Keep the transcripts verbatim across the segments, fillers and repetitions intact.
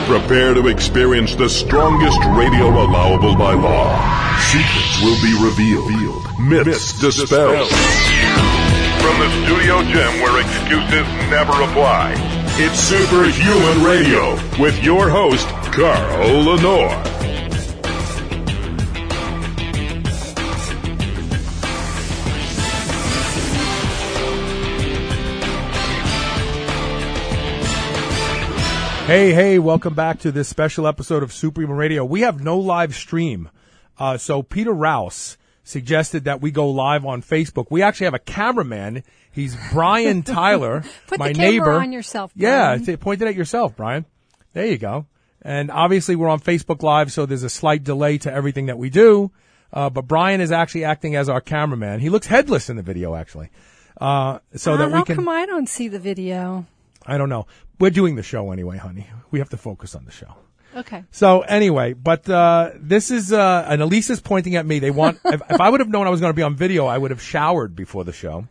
Prepare to experience the strongest radio allowable by law. Secrets will be revealed. Myths dispelled. From the studio gym where excuses never apply, it's Superhuman Radio with your host, Carl Lenore. Hey, hey, welcome back to this special episode of Superhuman Radio. We have no live stream. Uh, so Peter Rouse suggested that we go live on Facebook. We actually have a cameraman. He's Brian Tyler, Put my the camera neighbor. on yourself, Brian. Yeah, point it at yourself, Brian. There you go. And obviously we're on Facebook Live, so there's a slight delay to everything that we do. Uh, but Brian is actually acting as our cameraman. He looks headless in the video, actually. Uh, so uh, that we how can. come I don't see the video? I don't know. We're doing the show anyway, honey. We have to focus on the show. Okay. So anyway, but uh this is uh and Elisa's pointing at me. They want if, if I would have known I was going to be on video, I would have showered before the show.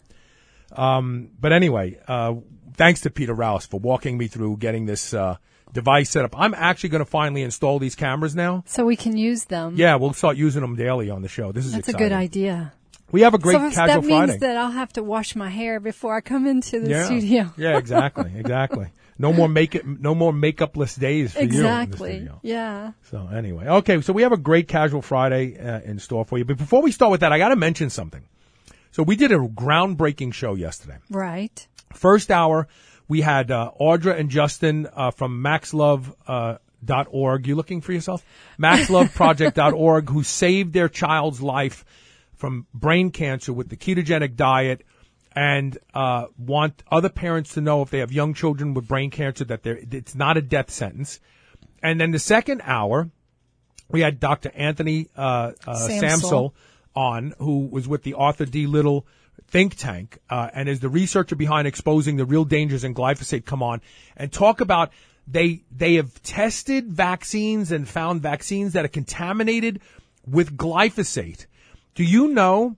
Um but anyway, uh thanks to Peter Rouse for walking me through getting this uh device set up. I'm actually going to finally install these cameras now. So we can use them. Yeah, we'll start using them daily on the show. This is That's exciting. a good idea. We have a great so casual that means Friday. that I'll have to wash my hair before I come into the yeah. studio. Yeah, exactly. Exactly. No more make no more makeupless days for exactly. you in the studio. Yeah. So anyway, okay, so we have a great Casual Friday uh, in store for you. But before we start with that, I got to mention something. So we did a groundbreaking show yesterday. Right. First hour, we had uh, Audra and Justin uh, from max love dot org. You looking for yourself? max love project dot org, who saved their child's life from brain cancer with the ketogenic diet. And uh want other parents to know if they have young children with brain cancer that they're, it's not a death sentence. And then the second hour, we had Doctor Anthony uh, uh Samsel. Samsel on, who was with the Arthur D. Little think tank uh, and is the researcher behind exposing the real dangers in glyphosate. Come on and talk about they they have tested vaccines and found vaccines that are contaminated with glyphosate. Do you know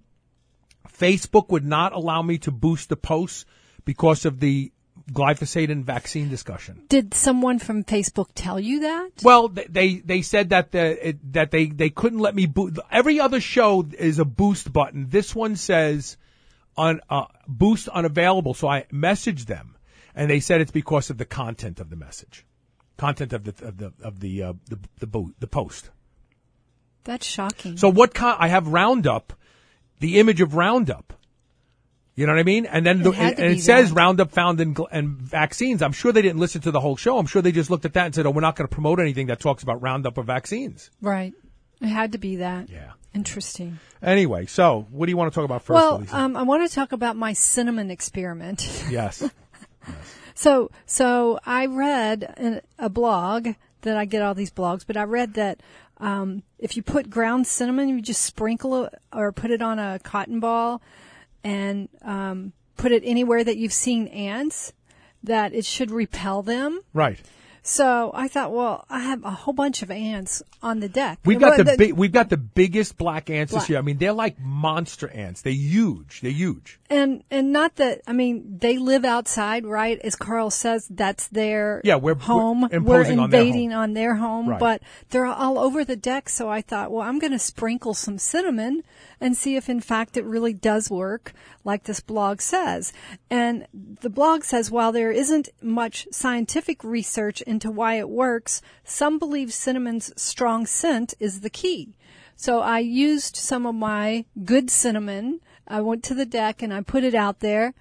Facebook would not allow me to boost the posts because of the glyphosate and vaccine discussion? Did someone from Facebook tell you that? Well, they they said that the it, that they they couldn't let me boost. Every other show is a boost button. This one says on uh, boost unavailable. So I messaged them, and they said it's because of the content of the message, content of the of the of the uh, the the, bo- the post. That's shocking. So what kind? I have Roundup. The image of Roundup. You know what I mean? And then the, and, and it says that. Roundup found in and vaccines. I'm sure they didn't listen to the whole show. I'm sure they just looked at that and said, oh, we're not going to promote anything that talks about Roundup or vaccines. Right. It had to be that. Yeah. Interesting. Anyway, so what do you want to talk about first, Well, Elisa? um, I want to talk about my cinnamon experiment. Yes. yes. So, so I read in a blog that I get all these blogs, but I read that Um, if you put ground cinnamon, you just sprinkle it or put it on a cotton ball and um, put it anywhere that you've seen ants, that it should repel them. Right. So I thought, well, I have a whole bunch of ants on the deck. We've got well, the, big, we've got the biggest black ants black. this year. I mean, they're like monster ants. They're huge. They're huge. And and not that, I mean, they live outside, right? As Carl says, that's their yeah, we're, home. We're, we're imposing invading on their home. on their home, Right. but they're all over the deck. So I thought, well, I'm going to sprinkle some cinnamon and see if, in fact, it really does work, like this blog says. And the blog says, while there isn't much scientific research into why it works, some believe cinnamon's strong scent is the key. So I used some of my good cinnamon. I went to the deck and I put it out there,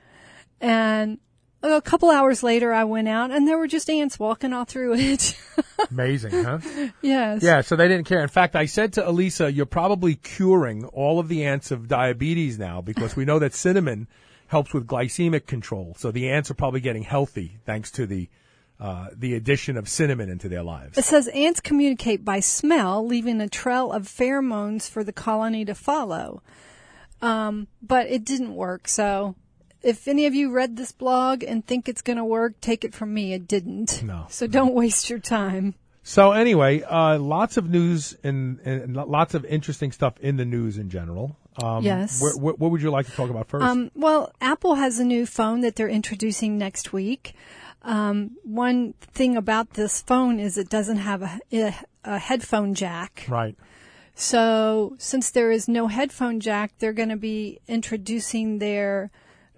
and a couple hours later I went out and there were just ants walking all through it. Amazing, huh? Yes. Yeah, so they didn't care. In fact, I said to Elisa, you're probably curing all of the ants of diabetes now, because we know that cinnamon helps with glycemic control. So the ants are probably getting healthy thanks to the uh, the addition of cinnamon into their lives. It says ants communicate by smell, leaving a trail of pheromones for the colony to follow. Um, but it didn't work. So if any of you read this blog and think it's going to work, take it from me. It didn't. No. So don't waste your time. So anyway, uh, lots of news and, and lots of interesting stuff in the news in general. Um, yes. Wh- wh- what would you like to talk about first? Um, well, Apple has a new phone that they're introducing next week. Um, one thing about this phone is it doesn't have a, a, a headphone jack. Right. So since there is no headphone jack, they're going to be introducing their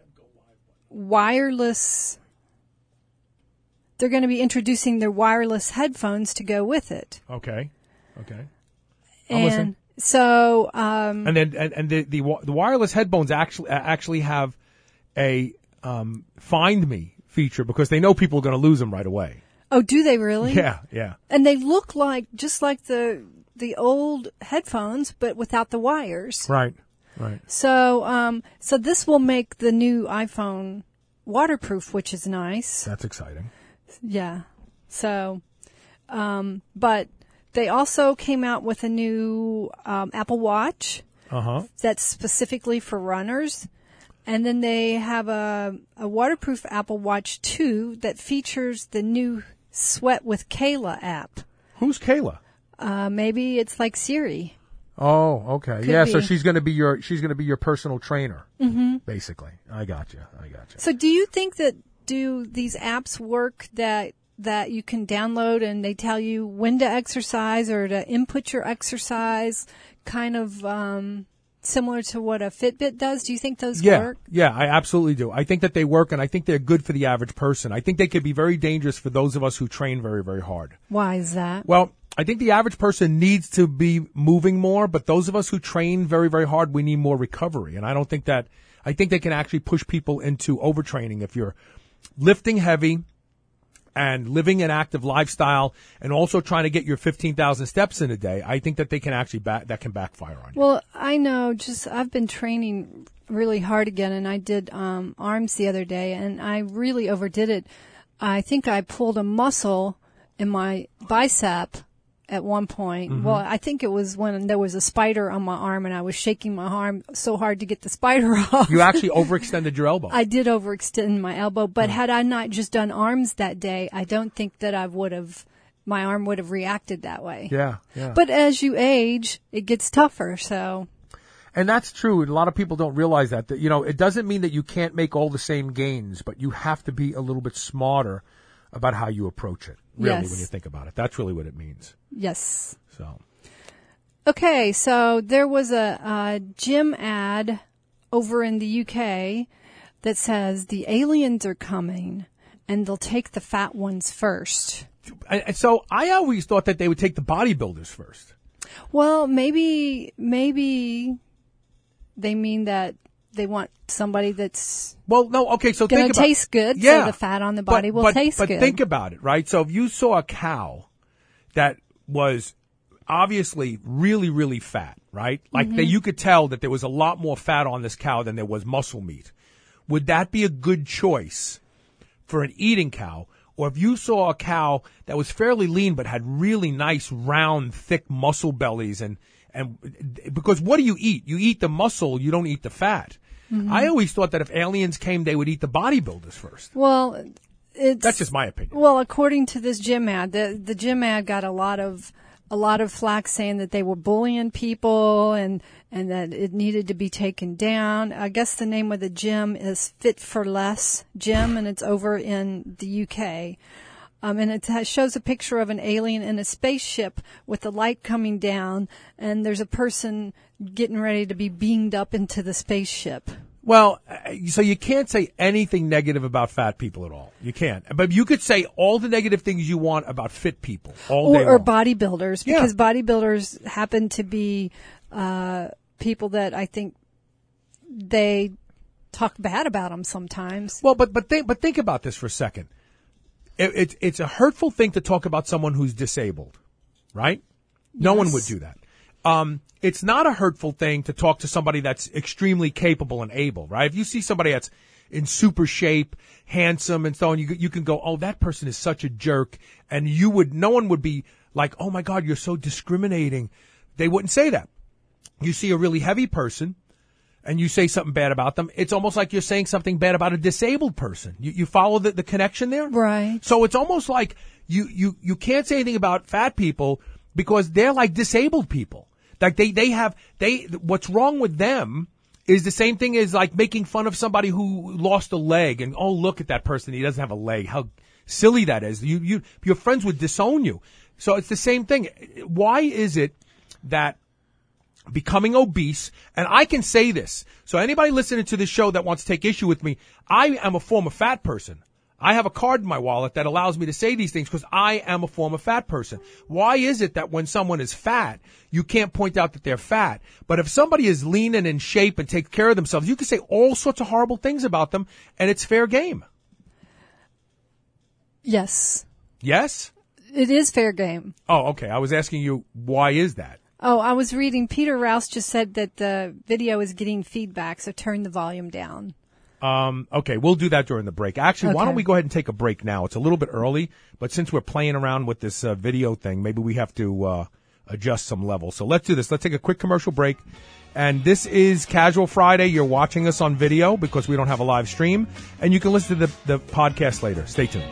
wireless. They're going to be introducing their wireless headphones to go with it. Okay. Okay. I'm And listening. so, um, And then and, and the, the wi- the wireless headphones actually actually have a um, Find Me feature because they know people are going to lose them right away. oh, do they really? Yeah, yeah. And they look like just like the the old headphones, but without the wires. Right, right. So, um, so this will make the new iPhone waterproof, which is nice. That's exciting. Yeah. So, um, but they also came out with a new um, Apple Watch Uh huh. that's specifically for runners. And then they have a, a waterproof Apple Watch two that features the new Sweat with Kayla app. Who's Kayla? Uh, maybe it's like Siri. Oh, okay. Could yeah, so be. she's going to be your she's going to be your personal trainer. Mm-hmm. Basically. I got you. I got you. So do you think that do these apps work that that you can download and they tell you when to exercise or to input your exercise, kind of um, similar to what a Fitbit does? Do you think those Yeah, work? yeah, I absolutely do. I think that they work, and I think they're good for the average person. I think they could be very dangerous for those of us who train very, very hard. Why is that? Well, I think the average person needs to be moving more, but those of us who train very, very hard, we need more recovery. And I don't think that, I think they can actually push people into overtraining if you're lifting heavy and living an active lifestyle and also trying to get your fifteen thousand steps in a day. I think that they can actually back, that can backfire on you. Well, I know, just I've been training really hard again, and I did um, arms the other day, and I really overdid it. I think I pulled a muscle in my bicep at one point. Mm-hmm. Well, I think it was when there was a spider on my arm, and I was shaking my arm so hard to get the spider off. You actually overextended your elbow. I did overextend my elbow, but had I not just done arms that day, I don't think that I would have, my arm would have reacted that way. yeah, yeah. But as you age, it gets tougher, so. And that's true. And a lot of people don't realize that, that, you know, it doesn't mean that you can't make all the same gains, but you have to be a little bit smarter about how you approach it, really, Yes. when you think about it. That's really what it means. Yes. So, Okay, so there was a, a gym ad over in the U K that says the aliens are coming and they'll take the fat ones first. and, and so I always thought that they would take the bodybuilders first. Well, maybe, maybe they mean that they want somebody that's Well, no, okay, so going think to about taste good, Yeah. so the fat on the body but, will but, taste but good. think about it, right? So if you saw a cow that was obviously really, really fat, right? Like Mm-hmm. that you could tell that there was a lot more fat on this cow than there was muscle meat. Would that be a good choice for an eating cow? Or if you saw a cow that was fairly lean but had really nice, round, thick muscle bellies and, and because what do you eat? You eat the muscle, you don't eat the fat. Mm-hmm. I always thought that if aliens came, they would eat the bodybuilders first. Well, it's That's just my opinion. Well, according to this gym ad, the the gym ad got a lot of a lot of flack saying that they were bullying people and and that it needed to be taken down. I guess the name of the gym is Fit for Less Gym, and it's over in the U K. Um, and it has, shows a picture of an alien in a spaceship with the light coming down, and there's a person getting ready to be beamed up into the spaceship. Well, uh, so you can't say anything negative about fat people at all. You can't. But you could say all the negative things you want about fit people all day Or, or long. bodybuilders, Yeah. because bodybuilders happen to be uh, people that I think they talk bad about them sometimes. Well, but but think but think about this for a second. It, it, it's a hurtful thing to talk about someone who's disabled, right? No one would do that. Um, it's not a hurtful thing to talk to somebody that's extremely capable and able, right? If you see somebody that's in super shape, handsome, and so on, you you can go, oh, that person is such a jerk, and you would, no one would be like, oh my God, you're so discriminating. They wouldn't say that. You see a really heavy person, and you say something bad about them, it's almost like you're saying something bad about a disabled person. You, you follow the, the connection there? Right. So it's almost like you, you, you can't say anything about fat people because they're like disabled people. Like they, they have, they, what's wrong with them is the same thing as like making fun of somebody who lost a leg and, oh, look at that person. He doesn't have a leg. How, silly that is. You, you, your friends would disown you. So it's the same thing. Why is it that becoming obese, and I can say this, so anybody listening to this show that wants to take issue with me, I am a former fat person. I have a card in my wallet that allows me to say these things because I am a former fat person. Why is it that when someone is fat, you can't point out that they're fat? But if somebody is lean and in shape and takes care of themselves, you can say all sorts of horrible things about them, and it's fair game. Yes. Yes? It is fair game. Oh, okay. I was asking you, why is that? Oh, I was reading, Peter Rouse just said that the video is getting feedback, so turn the volume down. Um, okay, we'll do that during the break. Actually, Okay. why don't we go ahead and take a break now? It's a little bit early, but since we're playing around with this uh, video thing, maybe we have to uh, adjust some levels. So let's do this. Let's take a quick commercial break. And this is Casual Friday. You're watching us on video because we don't have a live stream. And you can listen to the, the podcast later. Stay tuned.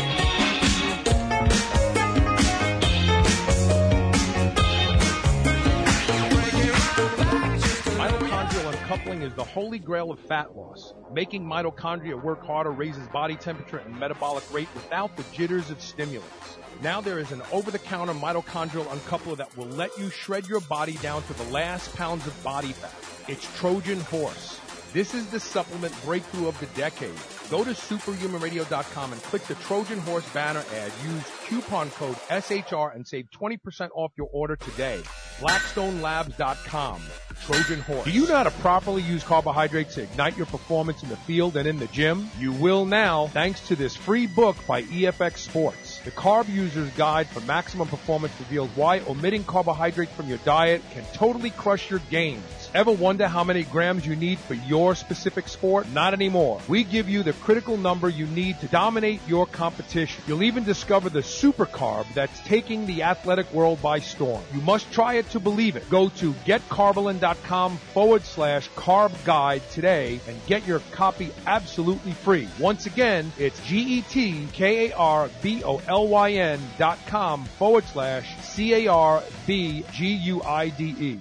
Coupling is the holy grail of fat loss. Making mitochondria work harder raises body temperature and metabolic rate without the jitters of stimulants. Now there is an over-the-counter mitochondrial uncoupler that will let you shred your body down to the last pounds of body fat. It's Trojan Horse. This is the supplement breakthrough of the decade. Go to superhuman radio dot com and click the Trojan Horse banner ad. Use coupon code S H R and save twenty percent off your order today. blackstone labs dot com. Trojan Horse. Do you know how to properly use carbohydrates to ignite your performance in the field and in the gym? You will now, thanks to this free book by E F X Sports. The Carb User's Guide for Maximum Performance reveals why omitting carbohydrates from your diet can totally crush your gains. Ever wonder how many grams you need for your specific sport? Not anymore. We give you the critical number you need to dominate your competition. You'll even discover the super carb that's taking the athletic world by storm. You must try it to believe it. Go to getcarbolin.com forward slash carb guide today and get your copy absolutely free. Once again, it's G-E-T-K-A-R-B-O-L-Y-N dot com forward slash C-A-R-B-G-U-I-D-E.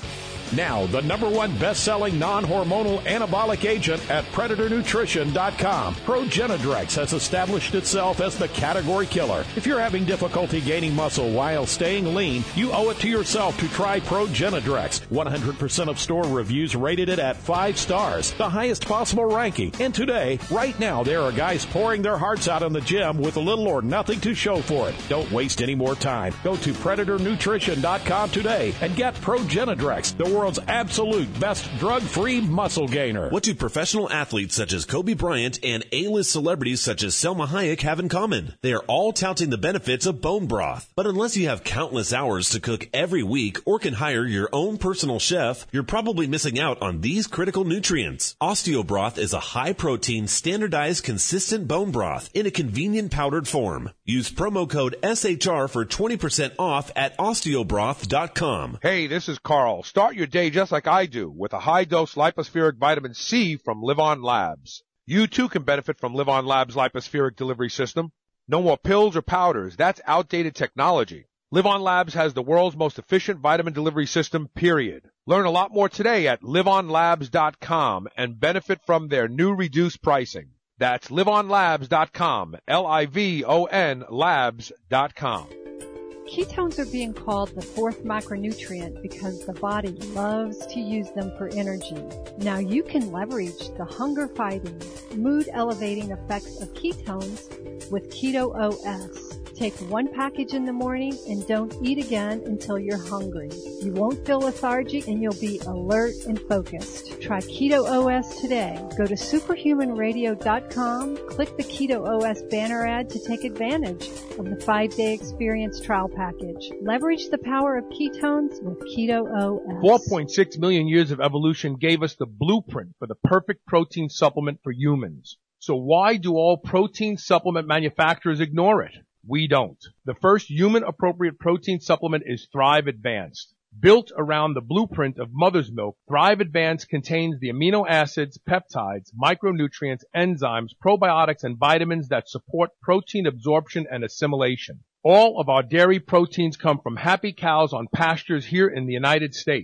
Now, the number one best-selling non-hormonal anabolic agent at predator nutrition dot com. Progenadrex has established itself as the category killer. If you're having difficulty gaining muscle while staying lean, you owe it to yourself to try Progenadrex. one hundred percent of store reviews rated it at five stars, the highest possible ranking. And today, right now, there are guys pouring their hearts out in the gym with little or nothing to show for it. Don't waste any more time. Go to predator nutrition dot com today and get Progenadrex, the world's absolute best drug-free muscle gainer. What do professional athletes such as Kobe Bryant and A-list celebrities such as Selma Hayek have in common? They are all touting the benefits of bone broth. But unless you have countless hours to cook every week or can hire your own personal chef, you're probably missing out on these critical nutrients. Osteobroth is a high-protein, standardized, consistent bone broth in a convenient powdered form. Use promo code S H R for twenty percent off at osteobroth dot com. Hey, this is Carl. Start your day just like I do with a high-dose lipospheric vitamin C from Live On Labs. You too can benefit from Live On Labs' lipospheric delivery system. No more pills or powders. That's outdated technology. Live On Labs has the world's most efficient vitamin delivery system, period. Learn a lot more today at live on labs dot com and benefit from their new reduced pricing. That's live on labs dot com, L I V O N labs dot com. Ketones are being called the fourth macronutrient because the body loves to use them for energy. Now you can leverage the hunger-fighting, mood-elevating effects of ketones with Keto O S. Take one package in the morning and don't eat again until you're hungry. You won't feel lethargic and you'll be alert and focused. Try Keto O S today. Go to superhuman radio dot com, click the Keto O S banner ad to take advantage of the five-day experience trial package. Leverage the power of ketones with Keto O S. four point six million years of evolution gave us the blueprint for the perfect protein supplement for humans. So why do all protein supplement manufacturers ignore it? We don't. The first human-appropriate protein supplement is Thrive Advanced. Built around the blueprint of mother's milk, Thrive Advanced contains the amino acids, peptides, micronutrients, enzymes, probiotics, and vitamins that support protein absorption and assimilation. All of our dairy proteins come from happy cows on pastures here in the United States.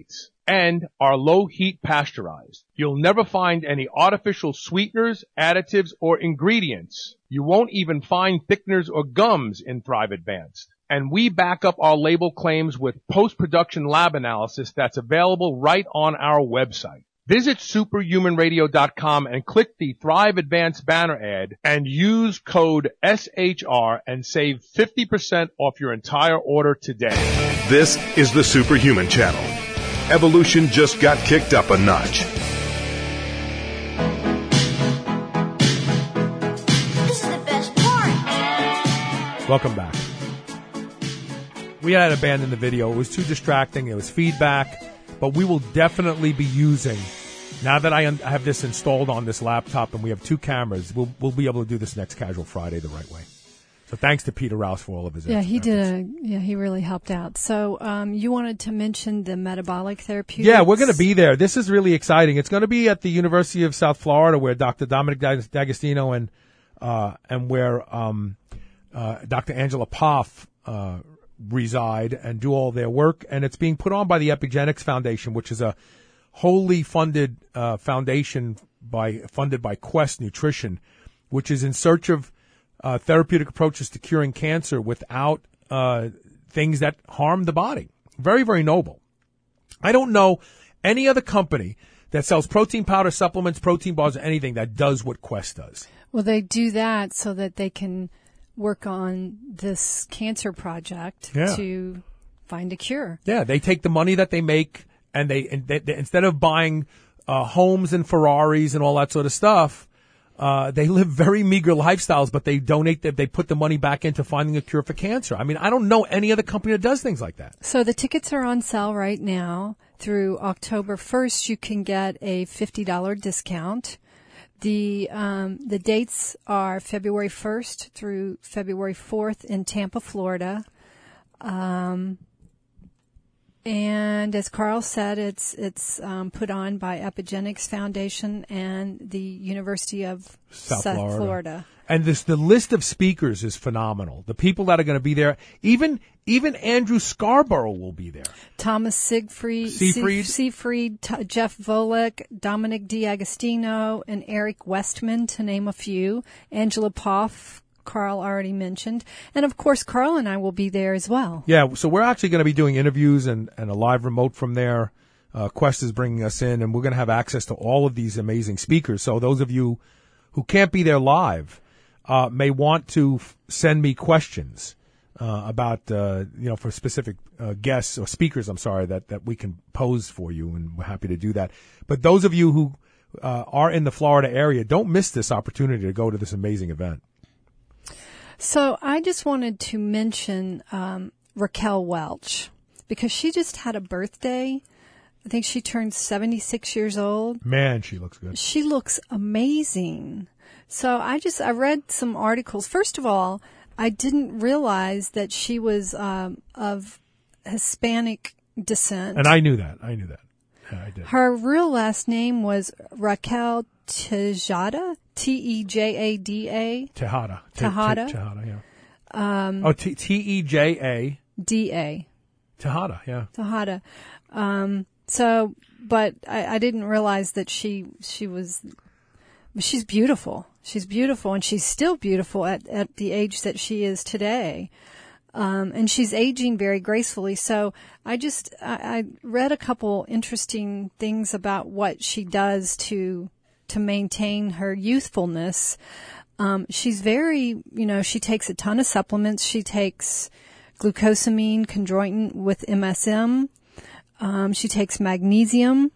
and are low heat pasteurized. You'll never find any artificial sweeteners, additives, or ingredients. You won't even find thickeners or gums in Thrive Advanced. And we back up our label claims with post-production lab analysis that's available right on our website. Visit superhuman radio dot com and click the Thrive Advanced banner ad and use code S H R and save fifty percent off your entire order today. This is the Superhuman Channel. Evolution just got kicked up a notch. This is the best part. Welcome back. We had to abandon the video. It was too distracting. It was feedback. But we will definitely be using, now that I un- have this installed on this laptop and we have two cameras, we'll, we'll be able to do this next Casual Friday the right way. So thanks to Peter Rouse for all of his Yeah, he efforts. did. A, yeah, he really helped out. So um, you wanted to mention the metabolic therapeutics? Yeah, we're going to be there. This is really exciting. It's going to be at the University of South Florida, where Doctor Dominic D'Agostino and uh, and where um, uh, Doctor Angela Poff uh, reside and do all their work. And it's being put on by the Epigenetics Foundation, which is a wholly funded uh, foundation by funded by Quest Nutrition, which is in search of Uh, therapeutic approaches to curing cancer without uh, things that harm the body. Very, very noble. I don't know any other company that sells protein powder, supplements, protein bars, or anything that does what Quest does. Well, they do that so that they can work on this cancer project Yeah. to find a cure. Yeah, they take the money that they make and they, and they, they instead of buying uh, homes and Ferraris and all that sort of stuff, Uh, they live very meager lifestyles, but they donate, they, they put the money back into finding a cure for cancer. I mean, I don't know any other company that does things like that. So the tickets are on sale right now. Through October first, you can get a fifty dollars discount. The, um, the dates are February first through February fourth in Tampa, Florida. Um, And as Carl said, it's it's um, put on by Epigenetics Foundation and the University of South South Florida. Florida. And this, the list of speakers is phenomenal. The people that are going to be there, even even Andrew Scarborough will be there. Thomas Siegfried, Seafried. Seafried, T- Jeff Volek, Dominic D'Agostino, and Eric Westman, to name a few. Angela Poff, Carl already mentioned. And of course, Carl and I will be there as well. Yeah, so we're actually going to be doing interviews and, and a live remote from there. Uh, Quest is bringing us in, and we're going to have access to all of these amazing speakers. So those of you who can't be there live uh, may want to f- send me questions uh, about, uh, you know, for specific uh, guests or speakers, I'm sorry, that, that we can pose for you, and we're happy to do that. But those of you who uh, are in the Florida area, don't miss this opportunity to go to this amazing event. So I just wanted to mention um, Raquel Welch, because she just had a birthday. I think she turned seventy-six years old. Man, she looks good. She looks amazing. So I just, I read some articles. First of all, I didn't realize that she was um, of Hispanic descent. And I knew that. I knew that. Yeah, I did. Her real last name was Raquel Tejada, T E J A D A. Tejada. Te- Tejada? Te- Tejada, yeah. Um, oh, T T E J A. D A. Tejada, yeah. Tejada. Um, so, but I, I didn't realize that she, she was, she's beautiful. She's beautiful, and she's still beautiful at, at the age that she is today. Um, and she's aging very gracefully. So I just, I, I read a couple interesting things about what she does to, to maintain her youthfulness. Um, she's very, you know, she takes a ton of supplements. She takes glucosamine, chondroitin with M S M. Um, she takes magnesium,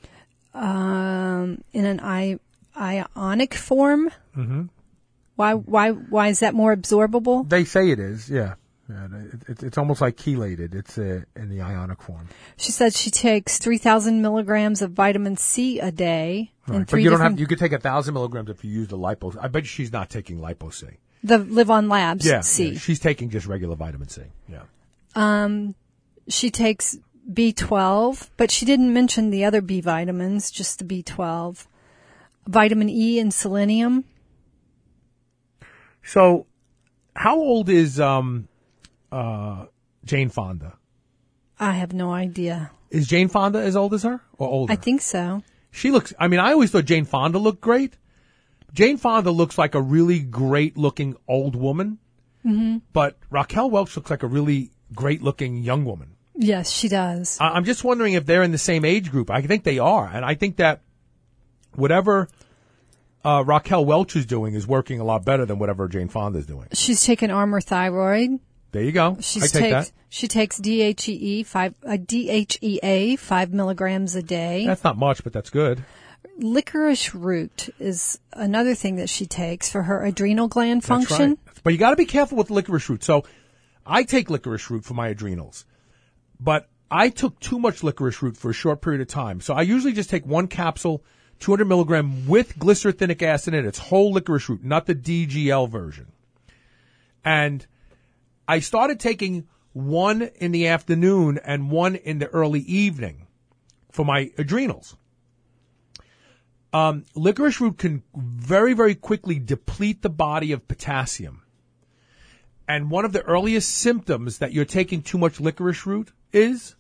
um, in an I, ionic form. Mm-hmm. Why, why, why is that more absorbable? They say it is, yeah. Yeah, it, it, it's almost like chelated. It's uh, in the ionic form. She said she takes three thousand milligrams of vitamin C a day. Right. And But three you don't different, have. You could take a thousand milligrams if you use the lipo. I bet she's not taking lipo C. the Live On Labs Yeah, C. yeah, she's taking just regular vitamin C. Yeah. Um, she takes B twelve, but she didn't mention the other B vitamins, just the B twelve. Vitamin E and selenium. So, how old is um, uh, Jane Fonda? I have no idea. Is Jane Fonda as old as her or older? I think so. She looks, I mean, I always thought Jane Fonda looked great. Jane Fonda looks like a really great looking old woman, mm-hmm. but Raquel Welch looks like a really great looking young woman. Yes, she does. I- I'm just wondering if they're in the same age group. I think they are. And I think that whatever uh, Raquel Welch is doing is working a lot better than whatever Jane Fonda is doing. She's taken Armour Thyroid. There you go. She's I take takes, that. She takes D H E E five, uh, D H E A five milligrams a day. That's not much, but that's good. Licorice root is another thing that she takes for her adrenal gland That's function. right. But you got to be careful with licorice root. So I take licorice root for my adrenals, but I took too much licorice root for a short period of time. So I usually just take one capsule, two hundred milligram with glycerinic acid in it. It's whole licorice root, not the D G L version. And I started taking one in the afternoon and one in the early evening for my adrenals. Um, licorice root can very, very quickly deplete the body of potassium. And one of the earliest symptoms that you're taking too much licorice root is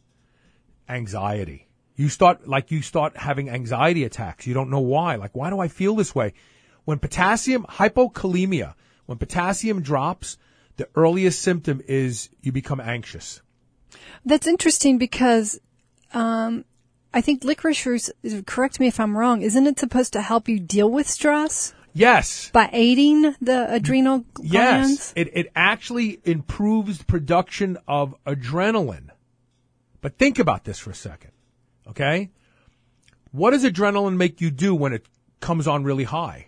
anxiety. You start, like you start having anxiety attacks. You don't know why. Like, why do I feel this way? When potassium, hypokalemia, when potassium drops, the earliest symptom is you become anxious. That's interesting because um, I think licorice root, correct me if I'm wrong, isn't it supposed to help you deal with stress? Yes. By aiding the adrenal glands? Yes. It, it actually improves the production of adrenaline. But think about this for a second, okay? What does adrenaline make you do when it comes on really high?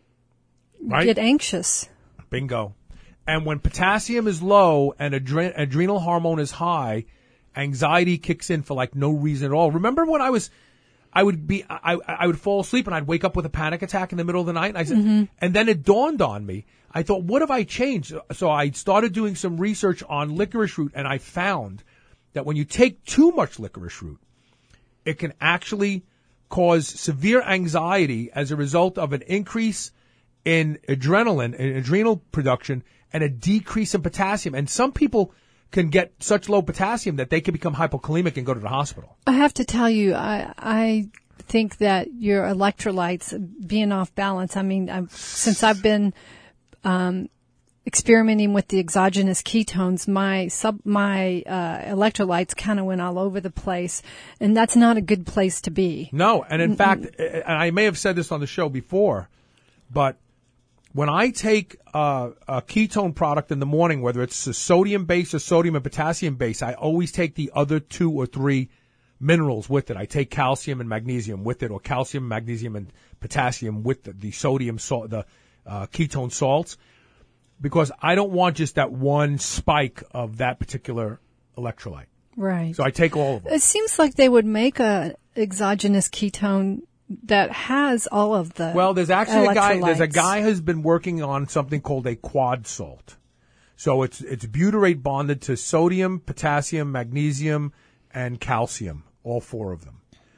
Right? Get anxious. Bingo. And when potassium is low and adre- adrenal hormone is high, anxiety kicks in for like no reason at all. Remember when I was, I would be, I, I would fall asleep and I'd wake up with a panic attack in the middle of the night. And I said, mm-hmm. and then it dawned on me. I thought, what have I changed? So I started doing some research on licorice root, and I found that when you take too much licorice root, it can actually cause severe anxiety as a result of an increase in adrenaline and adrenal production and a decrease in potassium. And some people can get such low potassium that they can become hypokalemic and go to the hospital. I have to tell you, I, I think that your electrolytes being off balance, I mean, I've, since I've been um, experimenting with the exogenous ketones, my sub, my uh, electrolytes kind of went all over the place, and that's not a good place to be. No, and in Mm-mm. fact, and I may have said this on the show before, but when I take uh, a ketone product in the morning, whether it's a sodium base or sodium and potassium base, I always take the other two or three minerals with it. I take calcium and magnesium with it, or calcium, magnesium, and potassium with the, the sodium salt, the uh, ketone salts, because I don't want just that one spike of that particular electrolyte. Right. So I take all of them. It seems like they would make a exogenous ketone that has all of the Well, there's actually a guy, there's a electrolytes. guy who's been working on something called a quad salt. So it's, it's butyrate bonded to sodium, potassium, magnesium, and calcium, all four of them.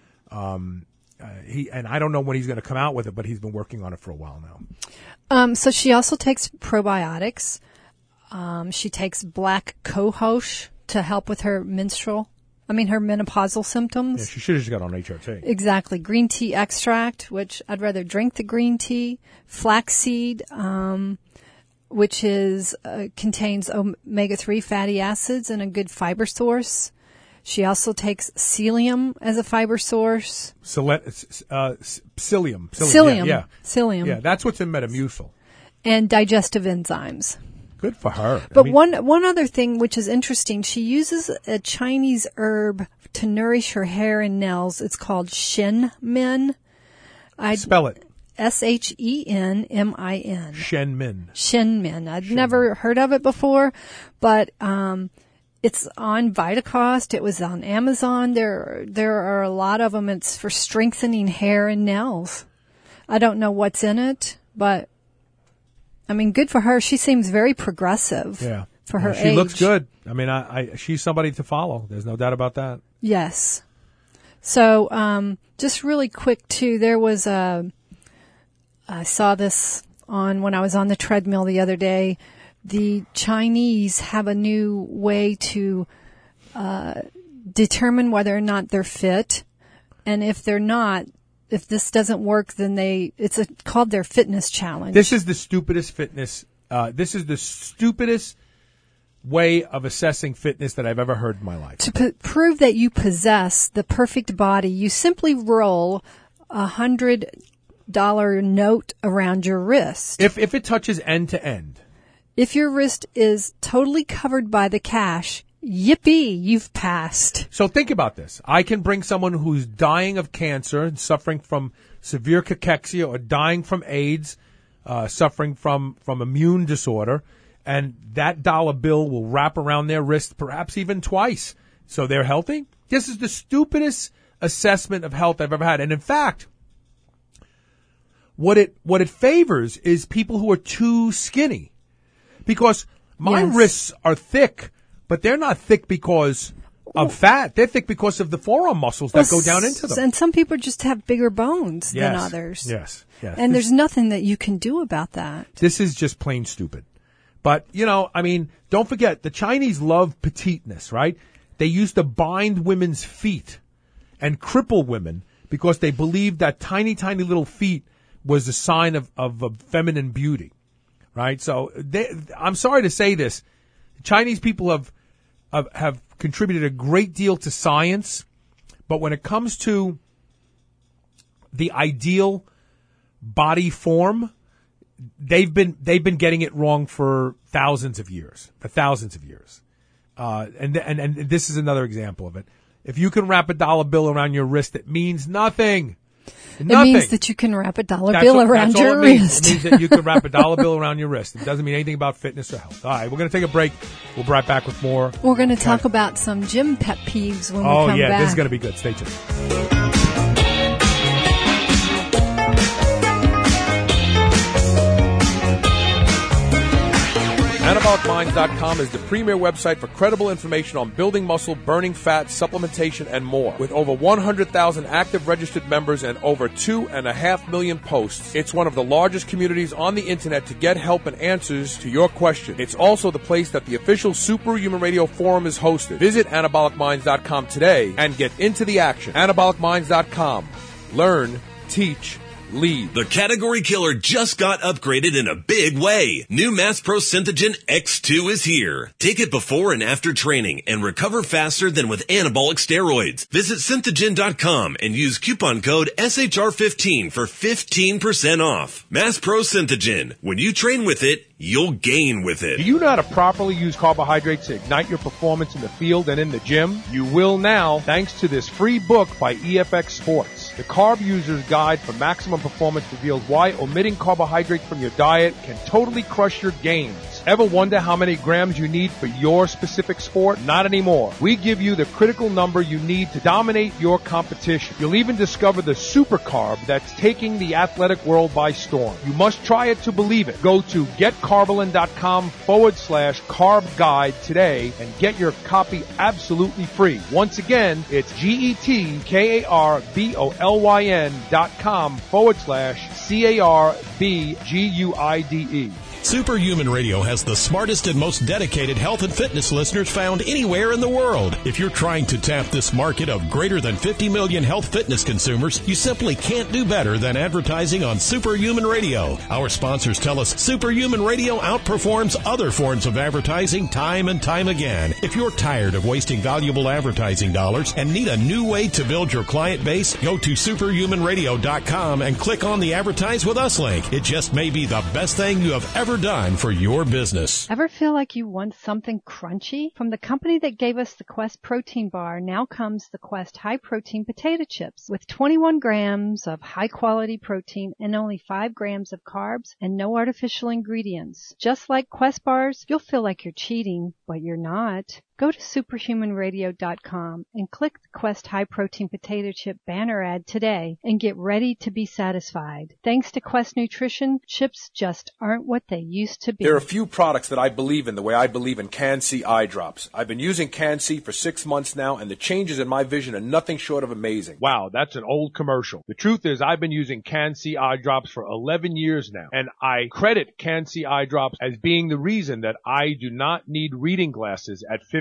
Um, uh, he, and I don't know when he's going to come out with it, but he's been working on it for a while now. Um, so she also takes probiotics. Um, she takes black cohosh to help with her menstrual, I mean, her menopausal symptoms. Yeah, she should have just got on H R T. Exactly. Green tea extract, which I'd rather drink the green tea. Flaxseed, um, which is, uh, contains omega three fatty acids and a good fiber source. She also takes psyllium as a fiber source. Psyllium. Uh, psyllium. Psyllium. Yeah, yeah. Psyllium. Yeah, that's what's in Metamucil. And digestive enzymes. Good for her. But I mean, one one other thing which is interesting, she uses a Chinese herb to nourish her hair and nails. It's called Shen Min. I'd spell it. S H E N M I N. Shen Min. Shen Min. I'd Shen never Min. heard of it before, but um it's on Vitacost. It was on Amazon. There there are a lot of them. It's for strengthening hair and nails. I don't know what's in it, but I mean, good for her. She seems very progressive. Yeah. For her yeah, she age. looks good. I mean, I, I, she's somebody to follow. There's no doubt about that. Yes. So, um, just really quick too, there was a, I saw this on when I was on the treadmill the other day. The Chinese have a new way to, uh, determine whether or not they're fit. And if they're not, if this doesn't work, then they, it's a, called their fitness challenge. This is the stupidest fitness, uh, this is the stupidest way of assessing fitness that I've ever heard in my life. To p- prove that you possess the perfect body, you simply roll a hundred dollar note around your wrist. If, if it touches end to end. If your wrist is totally covered by the cash, yippee, you've passed. So think about this. I can bring someone who's dying of cancer and suffering from severe cachexia or dying from AIDS, uh, suffering from, from immune disorder, and that dollar bill will wrap around their wrist perhaps even twice. So they're healthy? This is the stupidest assessment of health I've ever had. And in fact, what it, what it favors is people who are too skinny. Because my Yes. wrists are thick, but they're not thick because of fat. They're thick because of the forearm muscles that go down into them. And some people just have bigger bones than Yes. others. Yes. Yes. And This- there's nothing that you can do about that. This is just plain stupid. But, you know, I mean, don't forget, the Chinese love petiteness, right? They used to bind women's feet and cripple women because they believed that tiny, tiny little feet was a sign of, of, of feminine beauty, right? So they, I'm sorry to say this. Chinese people have, have, have contributed a great deal to science, but when it comes to the ideal body form, they've been they've been getting it wrong for thousands of years, for thousands of years, uh, and and and this is another example of it. If you can wrap a dollar bill around your wrist, it means nothing. Nothing. It means that you can wrap a dollar That's bill all- around that's all your it means. wrist. It means that you can wrap a dollar bill around your wrist. It doesn't mean anything about fitness or health. All right, we're going to take a break. We'll be right back with more. We're going to talk about some gym pet peeves when Oh we come yeah, back. this is going to be good. Stay tuned. Anabolic Minds dot com is the premier website for credible information on building muscle, burning fat, supplementation, and more. With over one hundred thousand active registered members and over two and a half million posts, it's one of the largest communities on the internet to get help and answers to your questions. It's also the place that the official Superhuman Radio Forum is hosted. Visit Anabolic Minds dot com today and get into the action. Anabolic Minds dot com. Learn, teach, lead. The category killer just got upgraded in a big way. New Mass Pro Synthogen X two is here. Take it before and after training and recover faster than with anabolic steroids. Visit synthogen dot com and use coupon code S H R fifteen for fifteen percent off. Mass Pro Synthogen. When you train with it, you'll gain with it. Do you know how to properly use carbohydrates to ignite your performance in the field and in the gym? You will now, thanks to this free book by E F X Sports. The Carb User's Guide for Maximum Performance reveals why omitting carbohydrates from your diet can totally crush your gains. Ever wonder how many grams you need for your specific sport? Not anymore. We give you the critical number you need to dominate your competition. You'll even discover the super carb that's taking the athletic world by storm. You must try it to believe it. Go to getcarbolin.com forward slash carb guide today and get your copy absolutely free. Once again, it's G-E-T-K-A-R-B-O-L-Y-N dot com forward slash C-A-R-B-G-U-I-D-E. Superhuman Radio has the smartest and most dedicated health and fitness listeners found anywhere in the world. If you're trying to tap this market of greater than fifty million health fitness consumers, you simply can't do better than advertising on Superhuman Radio. Our sponsors tell us Superhuman Radio outperforms other forms of advertising time and time again. If you're tired of wasting valuable advertising dollars and need a new way to build your client base, go to superhuman radio dot com and click on the Advertise with Us link. It just may be the best thing you have ever done for your business. Ever feel like you want something crunchy? From the company that gave us the Quest protein bar, now comes the Quest high protein potato chips with twenty-one grams of high quality protein and only five grams of carbs and no artificial ingredients. Just like Quest bars, you'll feel like you're cheating, but you're not. Go to superhuman radio dot com and click the Quest High Protein Potato Chip banner ad today and get ready to be satisfied. Thanks to Quest Nutrition, chips just aren't what they used to be. There are a few products that I believe in the way I believe in Can-C eye drops. I've been using Can-C for six months now, and the changes in my vision are nothing short of amazing. Wow, that's an old commercial. The truth is I've been using Can-C eye drops for eleven years now, and I credit Can-C eye drops as being the reason that I do not need reading glasses at fifty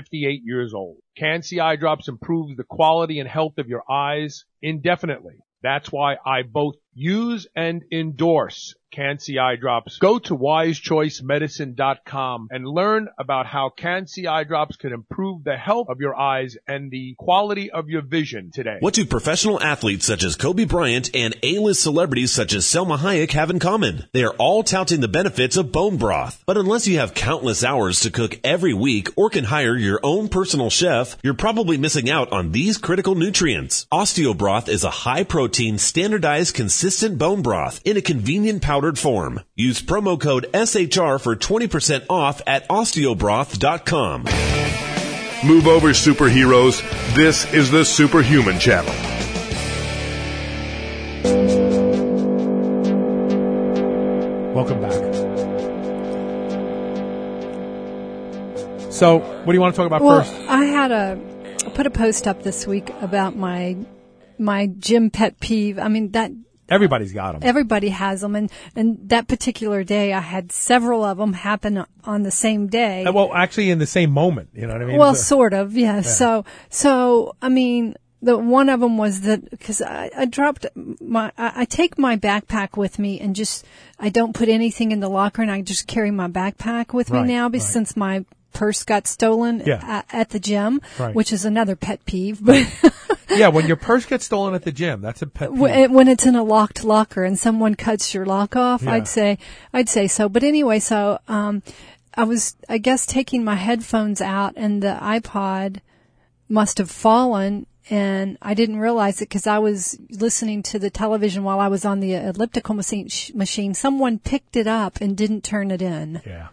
fifty-eight years old. Can-C Eye Drops improves the quality and health of your eyes indefinitely. That's why I both use and endorse Can-C Eye Drops. Go to wise choice medicine dot com and learn about how Can-C Eye Drops can improve the health of your eyes and the quality of your vision today. What do professional athletes such as Kobe Bryant and A-list celebrities such as Selma Hayek have in common? They are all touting the benefits of bone broth. But unless you have countless hours to cook every week or can hire your own personal chef, you're probably missing out on these critical nutrients. Osteobroth is a high-protein, standardized, consistent bone broth in a convenient powdered form. Use promo code S H R for twenty percent off at osteobroth dot com. Move over, superheroes. This is the Superhuman Channel. Welcome back. So, what do you want to talk about Well, first? I had a I put a post up this week about my my gym pet peeve. I mean that Everybody's got them. everybody has them, and and that particular day I had several of them happen on the same day. Well, actually, in the same moment. You know what I mean? Well, It's a- sort of, yeah. So, so I mean, the one of them was that because I, I dropped my, I, I take my backpack with me and just I don't put anything in the locker, and I just carry my backpack with Right, me now because right. since my purse got stolen Yeah. at, at the gym, Right. which is another pet peeve. But yeah, when your purse gets stolen at the gym, that's a pet peeve. When when it's in a locked locker and someone cuts your lock off, Yeah. I'd say, I'd say so. But anyway, so, um, I was, I guess, taking my headphones out and the iPod must have fallen, and I didn't realize it because I was listening to the television while I was on the elliptical machine, sh- machine. Someone picked it up and didn't turn it in. Yeah.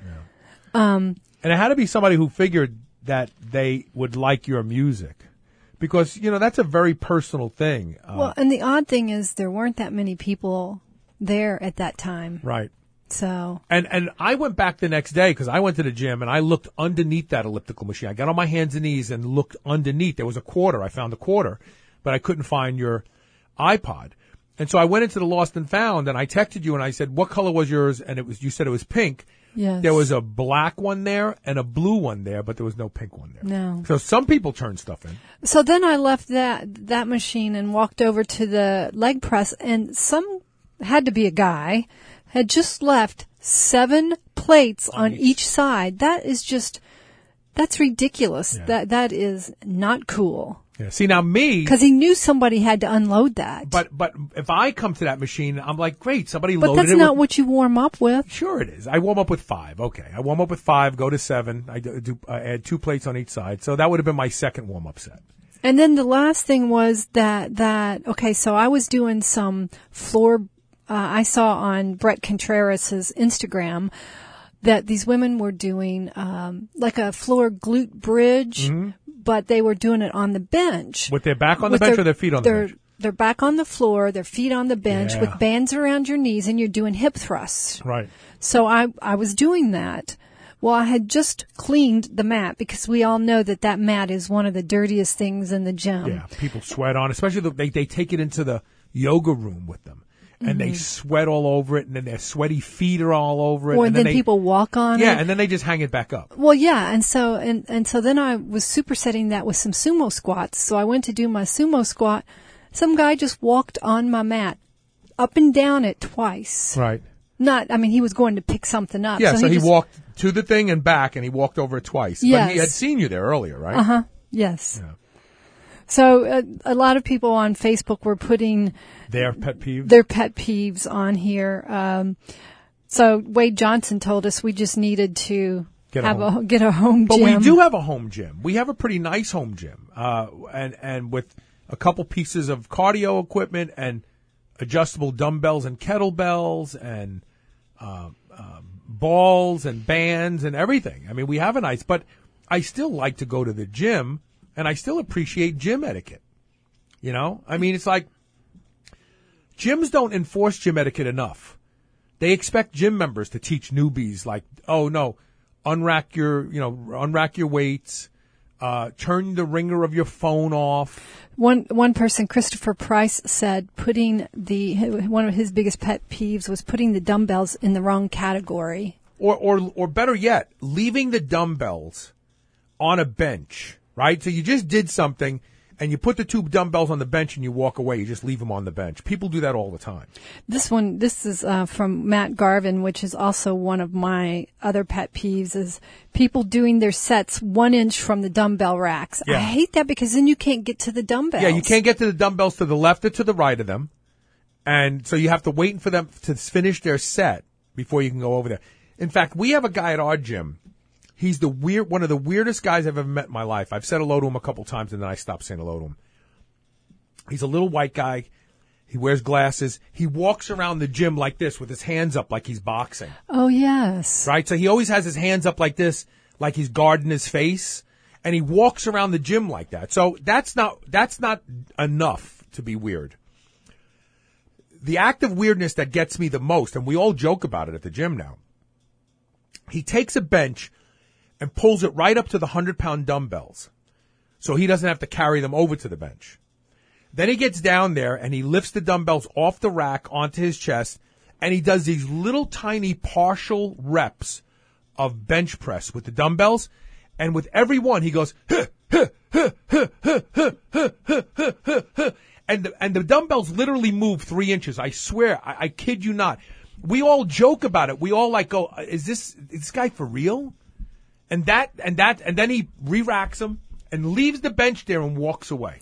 yeah. Um, and it had to be somebody who figured that they would like your music. Because, you know, that's a very personal thing. Uh, Well, and the odd thing is there weren't that many people there at that time. right. So, And and I went back the next day because I went to the gym and I looked underneath that elliptical machine. I got on my hands and knees and looked underneath. There was a quarter. I found a quarter, but I couldn't find your iPod. And so I went into the lost and found, and I texted you and I said, "What color was yours?" And it was you said it was pink. yes. There was a black one there and a blue one there, but there was no pink one there. No. So some people turn stuff in. So then I left that that machine and walked over to the leg press, and some had to be a guy had just left seven plates on, On each. each. side. That is just that's ridiculous. Yeah. That that is not cool Yeah. See, now me, because he knew somebody had to unload that. but but if I come to that machine, I'm like, great, somebody but loaded that's it not with what you warm up with. Sure, it is. I warm up with five. Okay, I warm up with five, go to seven. I do, do I add two plates on each side, so that would have been my second warm up set. And then the last thing was that that okay. So I was doing some floor. Uh, I saw on Brett Contreras' Instagram that these women were doing um, like a floor glute bridge, but they were doing it on the bench. With their back on the With bench or their feet on the their, bench? Their back on the floor, their feet on the bench, Yeah. with bands around your knees, and you're doing hip thrusts. Right. So I I was doing that. Well, I had just cleaned the mat because we all know that that mat is one of the dirtiest things in the gym. Yeah, people sweat on, especially the, they they take it into the yoga room with them, and they sweat all over it, and then their sweaty feet are all over it. Or and then they, people walk on it. yeah, and then they just hang it back up. Well, yeah, and so and and so then I was supersetting that with some sumo squats. So I went to do my sumo squat. Some guy just walked on my mat, up and down it twice. Right. Not, I mean, he was going to pick something up. Yeah, so, he, just, walked to the thing and back, and he walked over it twice. But he Yes. had seen you there earlier, right? Uh huh. Yes. Yeah. So uh, a lot of people on Facebook were putting Their pet peeve. their pet peeves on here. Um, so Wade Johnson told us we just needed to Get a have home. a get a home But gym. we do have a home gym. We have a pretty nice home gym, uh, and and with a couple pieces of cardio equipment and adjustable dumbbells and kettlebells and uh, um, balls and bands and everything. I mean, we have a nice. But I still like to go to the gym, and I still appreciate gym etiquette. You know, I mean, it's like gyms don't enforce gym etiquette enough. They expect gym members to teach newbies, like, oh no, unrack your, you know, unrack your weights, uh, turn the ringer of your phone off. One one person, Christopher Price, said putting the one of his biggest pet peeves was putting the dumbbells in the wrong category. Or, or, or better yet, leaving the dumbbells on a bench, right? So you just did something, and you put the two dumbbells on the bench and you walk away. You just leave them on the bench. People do that all the time. This one, this is uh, from Matt Garvin, which is also one of my other pet peeves, is people doing their sets one inch from the dumbbell racks. Yeah. I hate that because then you can't get to the dumbbells. Yeah, you can't get to the dumbbells to the left or to the right of them. And so you have to wait for them to finish their set before you can go over there. In fact, we have a guy at our gym. He's the weird, one of the weirdest guys I've ever met in my life. I've said hello to him a couple times and then I stopped saying hello to him. He's a little white guy. He wears glasses. He walks around the gym like this with his hands up like he's boxing. Oh, yes. Right? So he always has his hands up like this, like he's guarding his face. And he walks around the gym like that. So that's not, that's not enough to be weird. The act of weirdness that gets me the most, and we all joke about it at the gym now, he takes a bench and pulls it right up to the hundred-pound dumbbells so he doesn't have to carry them over to the bench. Then he gets down there and he lifts the dumbbells off the rack onto his chest, and he does these little tiny partial reps of bench press with the dumbbells, and with every one he goes, huh, huh, huh, huh, huh, huh, huh, huh, huh, huh, huh. And the, and the dumbbells literally move three inches. I swear, I, I kid you not. We all joke about it. We all like go, is this, is this guy for real? And that, and that, and then he re-racks them and leaves the bench there and walks away.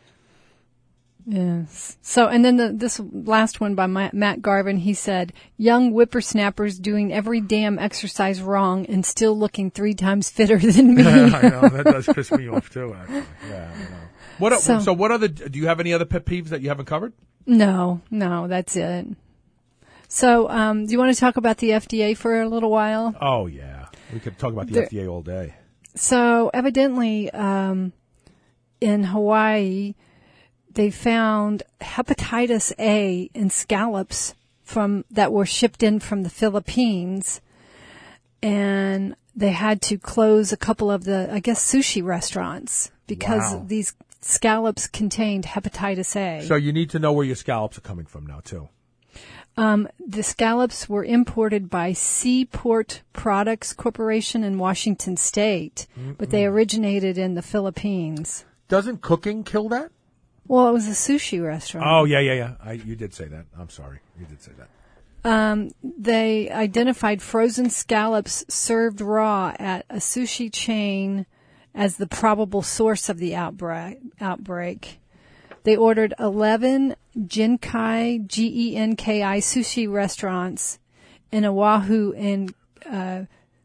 Yes. So, and then the, this last one by my, Matt Garvin, he said, young whippersnappers doing every damn exercise wrong and still looking three times fitter than me. I know, that does piss me off too, actually. Yeah, I know. What, so, so what other, do you have any other pet peeves that you haven't covered? No, no, that's it. So, um, do you want to talk about the F D A for a little while? Oh, yeah. We could talk about the there, F D A all day. So, evidently, um, in Hawaii, they found hepatitis A in scallops from that were shipped in from the Philippines, and they had to close a couple of the, I guess, sushi restaurants because wow. these scallops contained hepatitis A. So you need to know where your scallops are coming from now, too. Um, the scallops were imported by Seaport Products Corporation in Washington State, Mm-mm. but they originated in the Philippines. Doesn't cooking kill that? Well, it was a sushi restaurant. Oh, yeah, yeah, yeah. I, you did say that. I'm sorry. You did say that. Um, they identified frozen scallops served raw at a sushi chain as the probable source of the outbreak. outbreak. They ordered eleven Genkai, G E N K I sushi restaurants in Oahu and uh,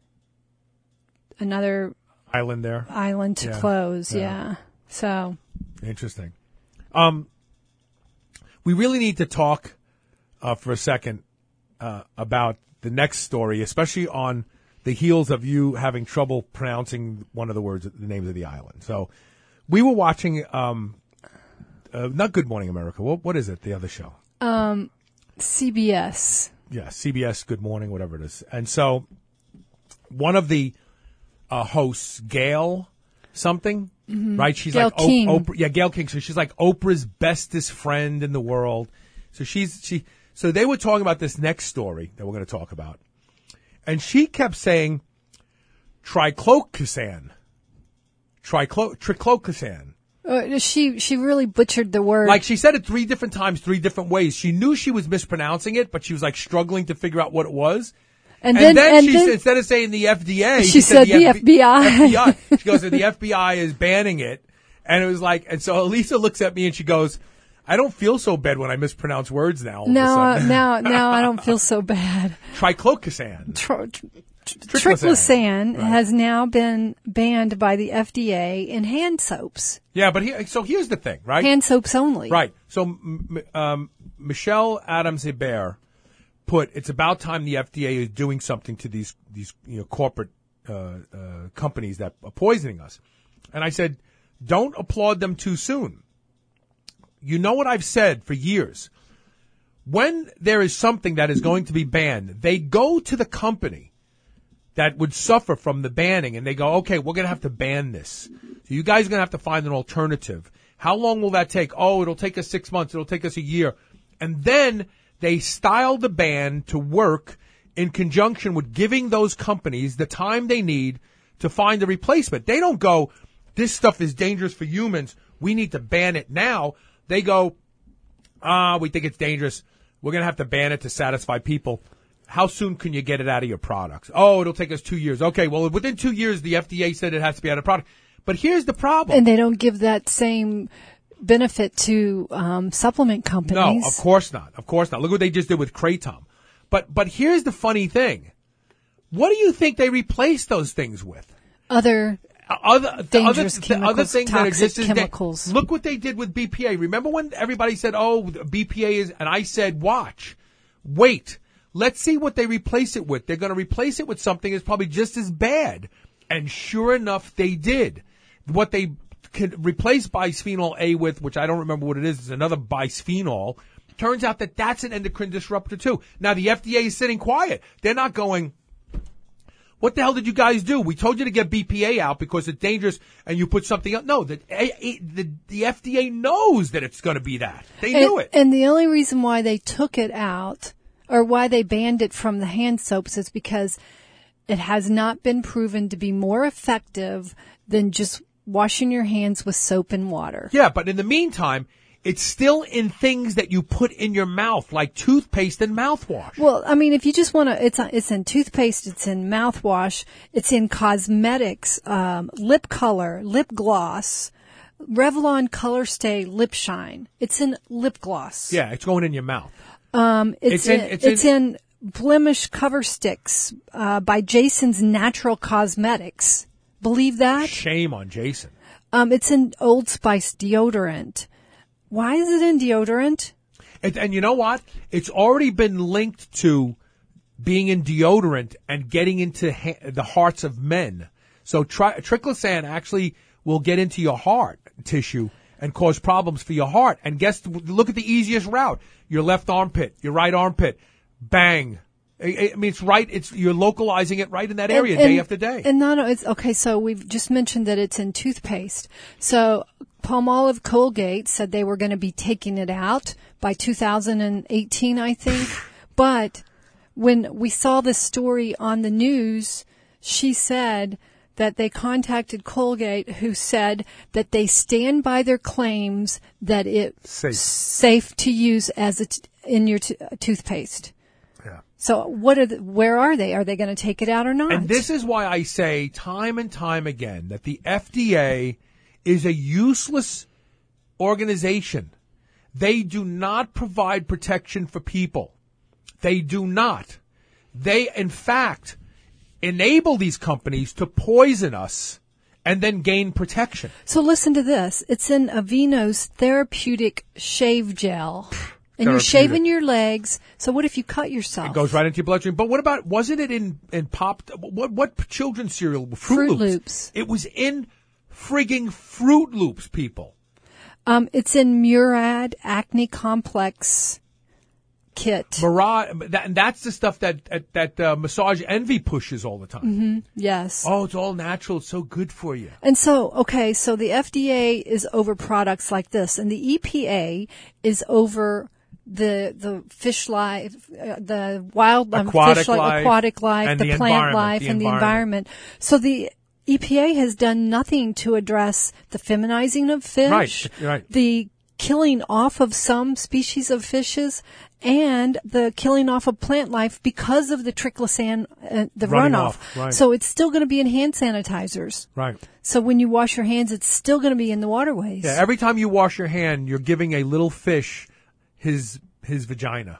another island there. Island to yeah. close, yeah. yeah. So interesting. Um, we really need to talk uh, for a second uh, about the next story, especially on the heels of you having trouble pronouncing one of the words, the names of the island. So we were watching. Um, Uh, not Good Morning America. What what is it? The other show? Um, C B S. Yeah, C B S Good Morning, whatever it is. And so, one of the uh, hosts, Gail something, mm-hmm. right? She's Gail like King. o- Oprah. Yeah, Gail King. So she's like Oprah's bestest friend in the world. So she's she. So they were talking about this next story that we're going to talk about, and she kept saying triclosan, triclo triclosan. Uh, she she really butchered the word. Like she said it three different times, three different ways. She knew she was mispronouncing it, but she was like struggling to figure out what it was. And, and then, then and she then, said, instead of saying the F D A, she, she said, said the F- F B I. F B I. She goes, the F B I is banning it. And it was like, and so Elisa looks at me and she goes, I don't feel so bad when I mispronounce words now. No, now, now I don't feel so bad. Triclosan. Tr- tr- Triclosan right. has now been banned by the F D A in hand soaps. Yeah, but he, so here's the thing, right? Hand soaps only. Right. So um, Michelle Adams-Hebert put, it's about time the F D A is doing something to these these you know corporate uh, uh, companies that are poisoning us. And I said, don't applaud them too soon. You know what I've said for years. When there is something that is going to be banned, they go to the company that would suffer from the banning, and they go, okay, we're going to have to ban this. So you guys are going to have to find an alternative. How long will that take? Oh, it'll take us six months. It'll take us a year. And then they style the ban to work in conjunction with giving those companies the time they need to find a replacement. They don't go, this stuff is dangerous for humans. We need to ban it now. They go, ah, we think it's dangerous. We're going to have to ban it to satisfy people. How soon can you get it out of your products? Oh, it'll take us two years. Okay, well, within two years, the F D A said it has to be out of product. But here's the problem. And they don't give that same benefit to um, supplement companies. No, of course not. Of course not. Look what they just did with Kratom. But but here's the funny thing. What do you think they replaced those things with? Other Other, dangerous other, chemicals, other things that toxic exist is chemicals. Da- look what they did with B P A. Remember when everybody said, oh, B P A is, and I said, watch, wait, let's see what they replace it with. They're going to replace it with something that's probably just as bad. And sure enough, they did. What they could replace bisphenol A with, which I don't remember what it is, is another bisphenol. Turns out that that's an endocrine disruptor too. Now the F D A is sitting quiet. They're not going, what the hell did you guys do? We told you to get B P A out because it's dangerous and you put something else. No, the, the, the F D A knows that it's going to be that. They and, knew it. And the only reason why they took it out or why they banned it from the hand soaps is because it has not been proven to be more effective than just washing your hands with soap and water. Yeah, but in the meantime, it's still in things that you put in your mouth, like toothpaste and mouthwash. Well, I mean, if you just want to, it's it's in toothpaste, it's in mouthwash, it's in cosmetics, um, lip color, lip gloss, Revlon Color Stay Lip Shine. It's in lip gloss. Yeah, it's going in your mouth. Um, it's, It's in- in, it's it's in- in Blemish Cover Sticks uh, by Jason's Natural Cosmetics. Believe that? Shame on Jason. Um, it's in Old Spice deodorant. Why is it in deodorant? And, and you know what? It's already been linked to being in deodorant and getting into ha- the hearts of men. So tri- triclosan actually will get into your heart tissue and cause problems for your heart. And guess, look at the easiest route. Your left armpit, your right armpit, bang. I, I mean, it's right, it's, you're localizing it right in that area And- day and- after day. And not, it's, okay, so we've just mentioned that it's in toothpaste. So Palmolive Colgate said they were going to be taking it out by two thousand eighteen, I think. But when we saw this story on the news, she said that they contacted Colgate, who said that they stand by their claims that it's Safe. safe to use as a t- in your t- toothpaste. Yeah. So what are the, where are they? Are they going to take it out or not? And this is why I say time and time again that the F D A is a useless organization. They do not provide protection for people. They do not. They, in fact, enable these companies to poison us and then gain protection. So listen to this. It's in Aveeno's therapeutic shave gel. And you're Therapeutic. shaving your legs. So what if you cut yourself? It goes right into your bloodstream. But what about, wasn't it in, in pop, what, what children's cereal? Fruit, Fruit Loops. Loops. It was in frigging Fruit Loops, people. Um, it's in Murad Acne Complex kit. Mirage, that, and that's the stuff that that, that uh, Massage Envy pushes all the time. Mm-hmm. Yes. Oh, it's all natural. It's so good for you. And so, okay, so the F D A is over products like this, and the E P A is over the the fish life, uh, the wild um, Aquatic fish life, life aquatic life, and the, the plant environment, life, the and the environment. environment. So the E P A has done nothing to address the feminizing of fish, Right, right. the killing off of some species of fishes, and the killing off of plant life because of the triclosan, uh, the Running runoff. off, right. So it's still going to be in hand sanitizers. Right. So when you wash your hands, it's still going to be in the waterways. Yeah. Every time you wash your hand, you're giving a little fish his his vagina.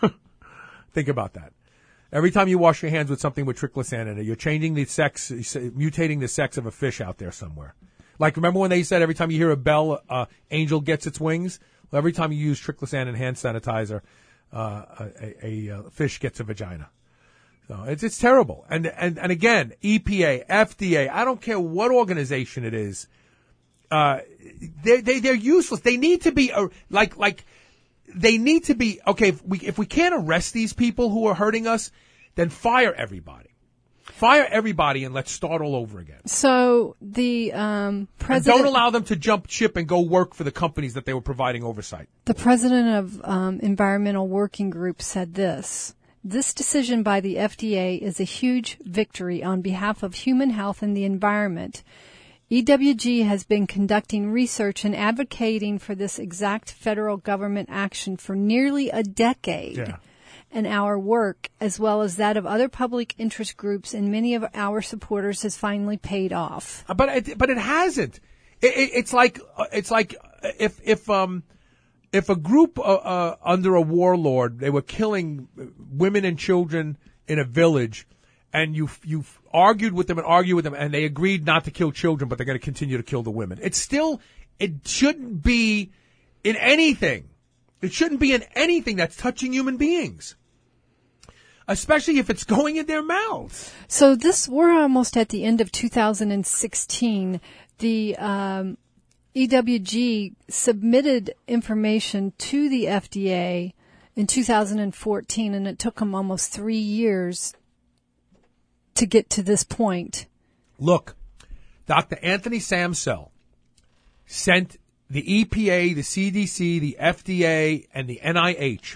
Think about that. Every time you wash your hands with something with triclosan in it, you're changing the sex, mutating the sex of a fish out there somewhere. Like, remember when they said every time you hear a bell, uh, angel gets its wings? Well, every time you use triclosan and hand sanitizer, uh, a, a, a fish gets a vagina. So it's it's terrible. And and and again, E P A, F D A, I don't care what organization it is, uh, they they they're useless. They need to be uh, like like they need to be okay. If we if we can't arrest these people who are hurting us, then fire everybody. Fire everybody and let's start all over again. So the um, And president, don't allow them to jump ship and go work for the companies that they were providing oversight. the president of um, Environmental Working Group said this: This decision by the F D A is a huge victory on behalf of human health and the environment. E W G has been conducting research and advocating for this exact federal government action for nearly a decade. Yeah. And our work, as well as that of other public interest groups and many of our supporters, has finally paid off. But it, but it hasn't. It, it, it's like it's like if if um if a group uh, uh, under a warlord, they were killing women and children in a village, and you you argued with them and argued with them, and they agreed not to kill children, but they're going to continue to kill the women. It's still it shouldn't be in anything. It shouldn't be in anything that's touching human beings, especially if it's going in their mouths. So this, we're almost at the end of two thousand sixteen. The um, E W G submitted information to the F D A in two thousand fourteen, and it took them almost three years to get to this point. Look, Doctor Anthony Samsel sent the E P A, the C D C, the F D A, and the N I H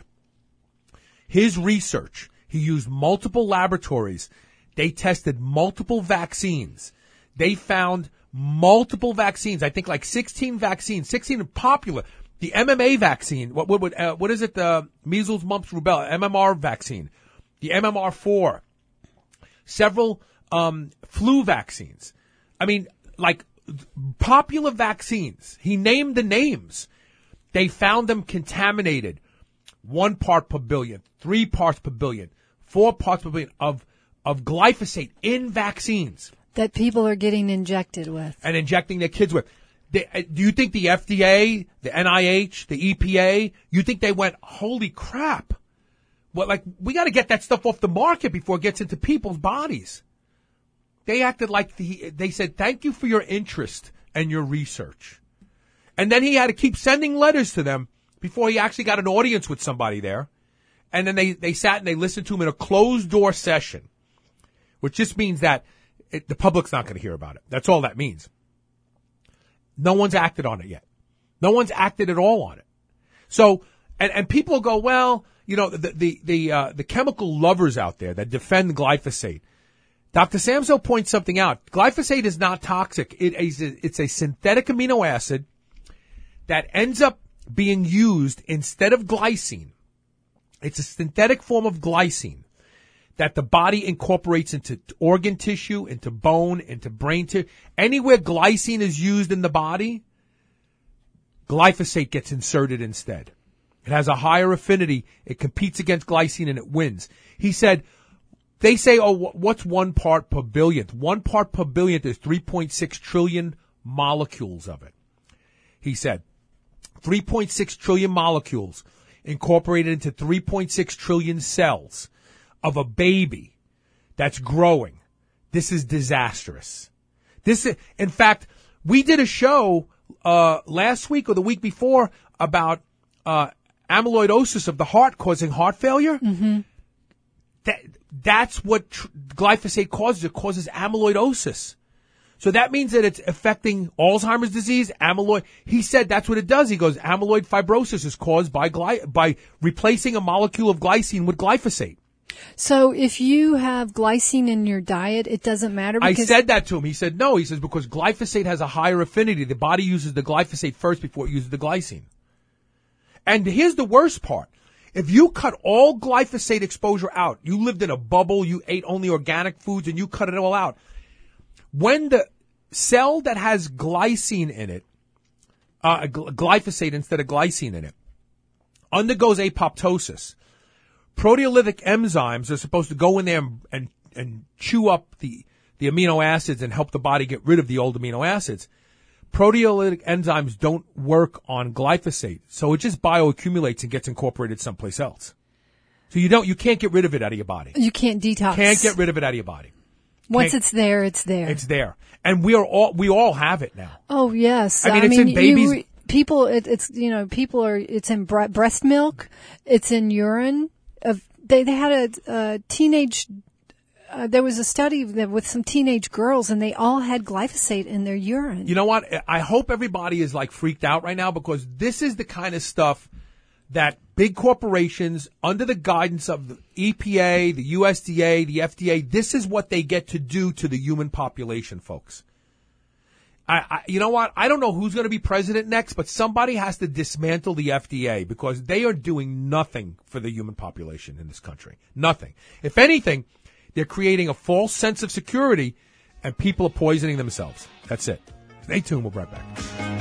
his research. He used multiple laboratories. They tested multiple vaccines. They found multiple vaccines. I think like sixteen vaccines, sixteen popular. The M M A vaccine. What what what, uh, what is it? The measles, mumps, rubella, M M R vaccine. The M M R four. Several um, flu vaccines. I mean, like popular vaccines. He named the names. They found them contaminated. One part per billion, three parts per billion, four parts per billion of of glyphosate in vaccines that people are getting injected with and injecting their kids with. They, uh, do you think the F D A, the N I H, the E P A, you think they went, holy crap? What, like, we got to get that stuff off the market before it gets into people's bodies. They acted like the, they said, thank you for your interest and your research. And then he had to keep sending letters to them before he actually got an audience with somebody there. And then they, they sat and they listened to him in a closed door session, which just means that it, the public's not going to hear about it. That's all that means. No one's acted on it yet. No one's acted at all on it. So, and, and people go, well, you know, the, the, the, uh, the chemical lovers out there that defend glyphosate. Doctor Samsel points something out. Glyphosate is not toxic. It is a, it's a synthetic amino acid that ends up being used instead of glycine. It's a synthetic form of glycine that the body incorporates into organ tissue, into bone, into brain tissue. Anywhere glycine is used in the body, glyphosate gets inserted instead. It has a higher affinity. It competes against glycine and it wins. He said, they say, oh, what's one part per billionth? One part per billionth is three point six trillion molecules of it. He said, three point six trillion molecules incorporated into three point six trillion cells of a baby that's growing. This is disastrous. This is, in fact, we did a show uh last week or the week before about uh amyloidosis of the heart causing heart failure. Mm-hmm. That that's what tr- glyphosate causes. It causes amyloidosis. So that means that it's affecting Alzheimer's disease, amyloid. He said that's what it does. He goes, amyloid fibrosis is caused by gly- by replacing a molecule of glycine with glyphosate. So if you have glycine in your diet, it doesn't matter? I Because said that to him. He said no. He says because glyphosate has a higher affinity. The body uses the glyphosate first before it uses the glycine. And here's the worst part. If you cut all glyphosate exposure out, you lived in a bubble, you ate only organic foods, and you cut it all out. When the cell that has glycine in it, uh, gl- glyphosate instead of glycine in it, undergoes apoptosis, proteolytic enzymes are supposed to go in there and, and, and chew up the, the amino acids and help the body get rid of the old amino acids. Proteolytic enzymes don't work on glyphosate, so it just bioaccumulates and gets incorporated someplace else. So you don't, you can't get rid of it out of your body. you can't detox. Can't get rid of it out of your body. Once can't- it's there, it's there. It's there, and we are all we all have it now. Oh yes, I mean, it's in you- babies- you- people, it, it's you know, people are. It's in bre- breast milk. It's in urine. Of they they had a, a teenage. Uh, there was a study that with some teenage girls, and they all had glyphosate in their urine. You know what? I hope everybody is like freaked out right now because this is the kind of stuff that big corporations under the guidance of the E P A, the U S D A, the F D A. This is what they get to do to the human population, folks. I, I, you know what? I don't know who's going to be president next, but somebody has to dismantle the F D A because they are doing nothing for the human population in this country. Nothing. If anything, they're creating a false sense of security, and people are poisoning themselves. That's it. Stay tuned. We'll be right back.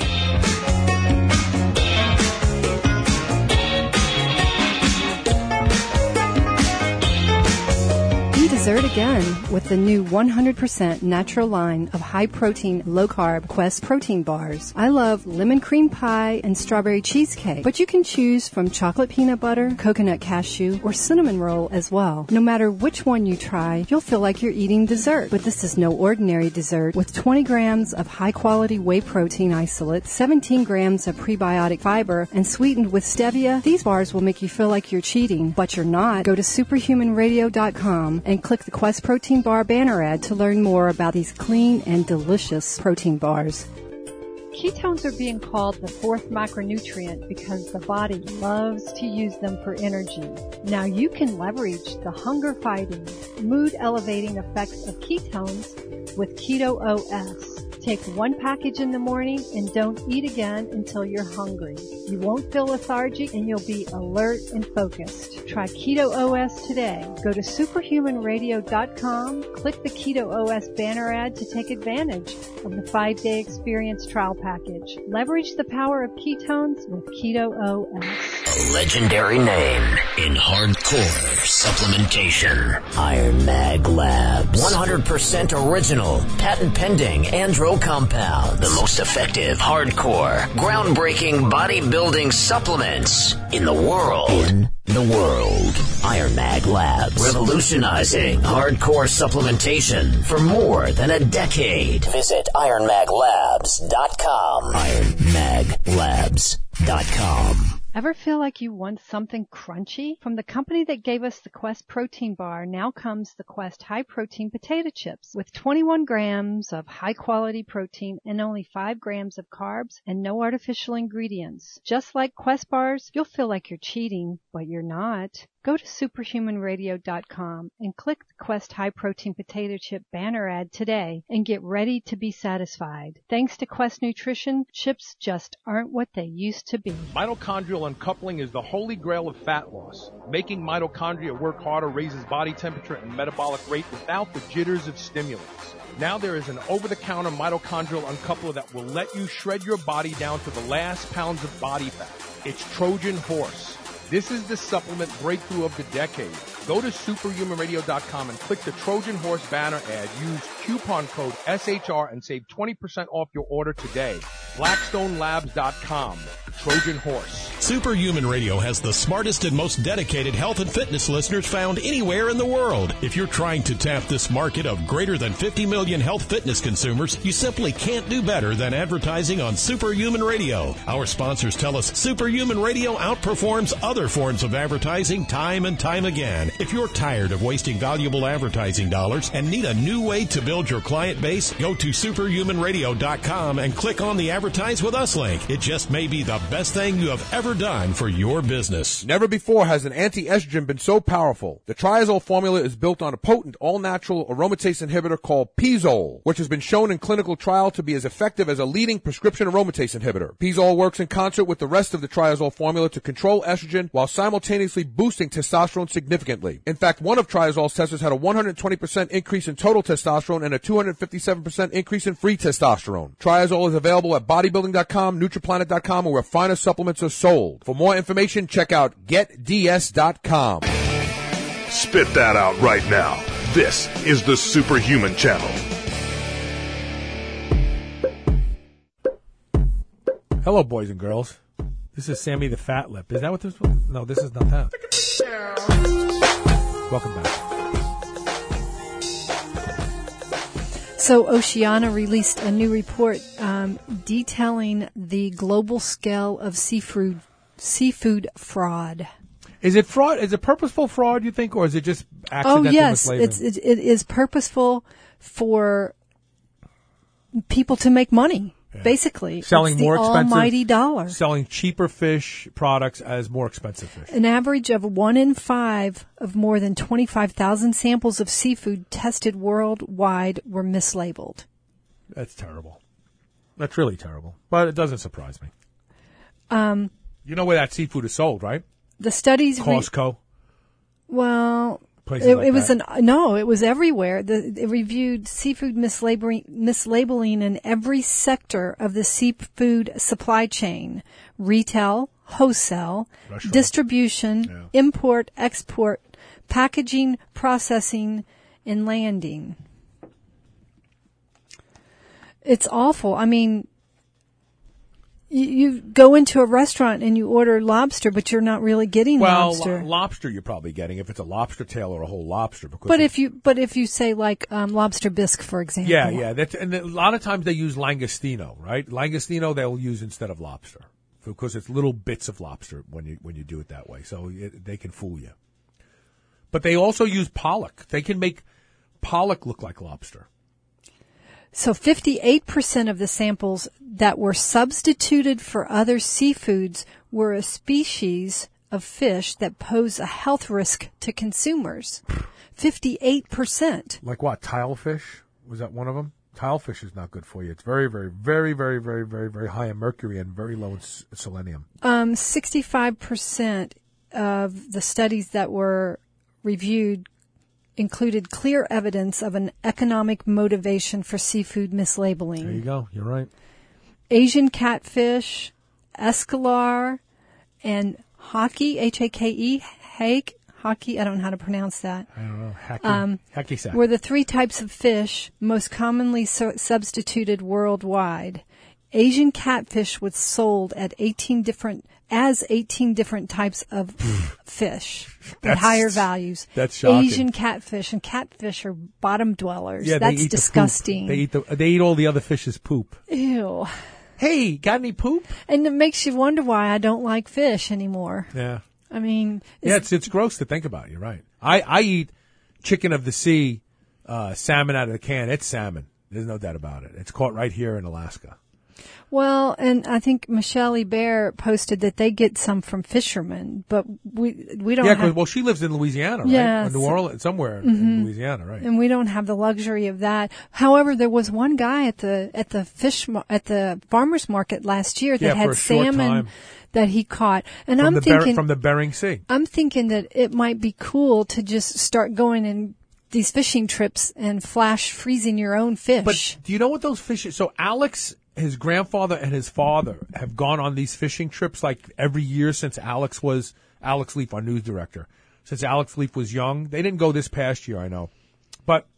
Dessert again with the new one hundred percent natural line of high-protein, low-carb Quest protein bars. I love lemon cream pie and strawberry cheesecake, but you can choose from chocolate peanut butter, coconut cashew, or cinnamon roll as well. No matter which one you try, you'll feel like you're eating dessert. But this is no ordinary dessert. With twenty grams of high-quality whey protein isolate, seventeen grams of prebiotic fiber, and sweetened with stevia, these bars will make you feel like you're cheating, but you're not. Go to superhuman radio dot com and click the Quest Protein Bar banner ad to learn more about these clean and delicious protein bars. Ketones are being called the fourth macronutrient because the body loves to use them for energy. Now you can leverage the hunger-fighting, mood-elevating effects of ketones with Keto O S. Take one package in the morning and don't eat again until you're hungry. You won't feel lethargic and you'll be alert and focused. Try Keto O S today. Go to superhuman radio dot com, click the Keto O S banner ad to take advantage of the five-day experience trial package. Leverage the power of ketones with Keto O S. A legendary name in hardcore supplementation. Iron Mag Labs. one hundred percent original, patent pending andro compound. The most effective, hardcore, groundbreaking bodybuilding supplements in the world. In the world. Iron Mag Labs. Revolutionizing hardcore supplementation for more than a decade. Visit iron mag labs dot com. iron mag labs dot com. Ever feel like you want something crunchy? From the company that gave us the Quest protein bar, now comes the Quest high protein potato chips with twenty-one grams of high quality protein and only five grams of carbs and no artificial ingredients. Just like Quest bars, you'll feel like you're cheating, but you're not. Go to superhuman radio dot com and click the Quest High Protein Potato Chip banner ad today and get ready to be satisfied. Thanks to Quest Nutrition, chips just aren't what they used to be. Mitochondrial uncoupling is the holy grail of fat loss. Making mitochondria work harder raises body temperature and metabolic rate without the jitters of stimulants. Now there is an over-the-counter mitochondrial uncoupler that will let you shred your body down to the last pounds of body fat. It's Trojan Horse. This is the supplement breakthrough of the decade. Go to superhuman radio dot com and click the Trojan Horse banner ad. Use coupon code S H R and save twenty percent off your order today. blackstone labs dot com. Trojan Horse. Superhuman Radio has the smartest and most dedicated health and fitness listeners found anywhere in the world. If you're trying to tap this market of greater than fifty million health fitness consumers, you simply can't do better than advertising on Superhuman Radio. Our sponsors tell us Superhuman Radio outperforms other forms of advertising time and time again. If you're tired of wasting valuable advertising dollars and need a new way to build your client base, go to superhuman radio dot com and click on the Advertise With Us link. It just may be the best thing you have ever done for your business. Never before has an anti-estrogen been so powerful. The Triazole formula is built on a potent, all-natural aromatase inhibitor called Pizole, which has been shown in clinical trial to be as effective as a leading prescription aromatase inhibitor. Pizole works in concert with the rest of the Triazole formula to control estrogen while simultaneously boosting testosterone significantly. In fact, one of Triazole's testers had a one hundred twenty percent increase in total testosterone and a two hundred fifty-seven percent increase in free testosterone. Triazole is available at bodybuilding dot com, nutriplanet dot com, or where finer supplements are sold. For more information, check out get d s dot com. Spit that out right now. This is the Superhuman Channel. Hello, boys and girls. This is Sammy the Fat Lip. Is that what this was? No, this is not that. Welcome back. So Oceana released a new report um, detailing the global scale of seafood seafood fraud. Is it fraud? Is it purposeful fraud, you think, or is it just accidental Oh, yes. mislabeling? It's, it, it is purposeful for people to make money. Basically, Selling it's more the expensive, almighty dollar. selling cheaper fish products as more expensive fish. An average of one in five of more than twenty-five thousand samples of seafood tested worldwide were mislabeled. That's terrible. That's really terrible. But it doesn't surprise me. Um, You know where that seafood is sold, right? the studies, re- Costco. well, Places it, like it was that. an no, it was everywhere. The, it reviewed seafood mislabeling, mislabeling in every sector of the seafood supply chain: retail, wholesale, Restaurant. distribution, Yeah. import, export, packaging, processing, and landing. It's awful. I mean, you, you go into a restaurant and you order lobster, but you're not really getting Well, lobster. lo- lobster you're probably getting if it's a lobster tail or a whole lobster. Because But it- if you but if you say like um, lobster bisque, for example, yeah, yeah, that's and a lot of times they use langostino, right? Langostino they'll use instead of lobster because it's little bits of lobster when you when you do it that way, so it, they can fool you. But they also use pollock. They can make pollock look like lobster. So fifty-eight percent of the samples that were substituted for other seafoods were a species of fish that pose a health risk to consumers. fifty-eight percent. Like what? Tilefish? Was that one of them? Tilefish is not good for you. It's very, very, very, very, very, very, very high in mercury and very low in s- selenium. Um, sixty-five percent of the studies that were reviewed included clear evidence of an economic motivation for seafood mislabeling. There you go. You're right. Asian catfish, escalar, and hake, H A K E, hake, hake, I don't know how to pronounce that, I don't know. Hacky, Um, hacky sack. were the three types of fish most commonly so- substituted worldwide. Asian catfish was sold at eighteen different, as eighteen different types of fish at That's- higher values. that's shocking. Asian catfish, and catfish are bottom dwellers. Yeah, they That's eat the poop. disgusting. They eat the. They eat all the other fish's poop. Ew. Hey, got any poop? And it makes you wonder why I don't like fish anymore. Yeah. I mean, Yeah, it's it's gross to think about. You're right. I, I eat chicken of the sea, uh, salmon out of the can. It's salmon. There's no doubt about it. It's caught right here in Alaska. well, and I think Michelle Hebert posted that they get some from fishermen, but we we don't Yeah, 'cause- have, well, she lives in Louisiana, right? Yeah, Or New so- Orleans, somewhere in- in Louisiana, right? and we don't have the luxury of that. However, there was one guy at the at the fish mar- at the farmers market last year that Yeah, for had a short salmon time. that he caught, and From I'm the Ber- thinking from the Bering Sea. I'm thinking that it might be cool to just start going in these fishing trips and flash freezing your own fish. But do you know what those fish? So Alex, his grandfather, and his father have gone on these fishing trips like every year since Alex was Alex Leaf, our news director. Since Alex Leaf was young, they didn't go this past year, I know, but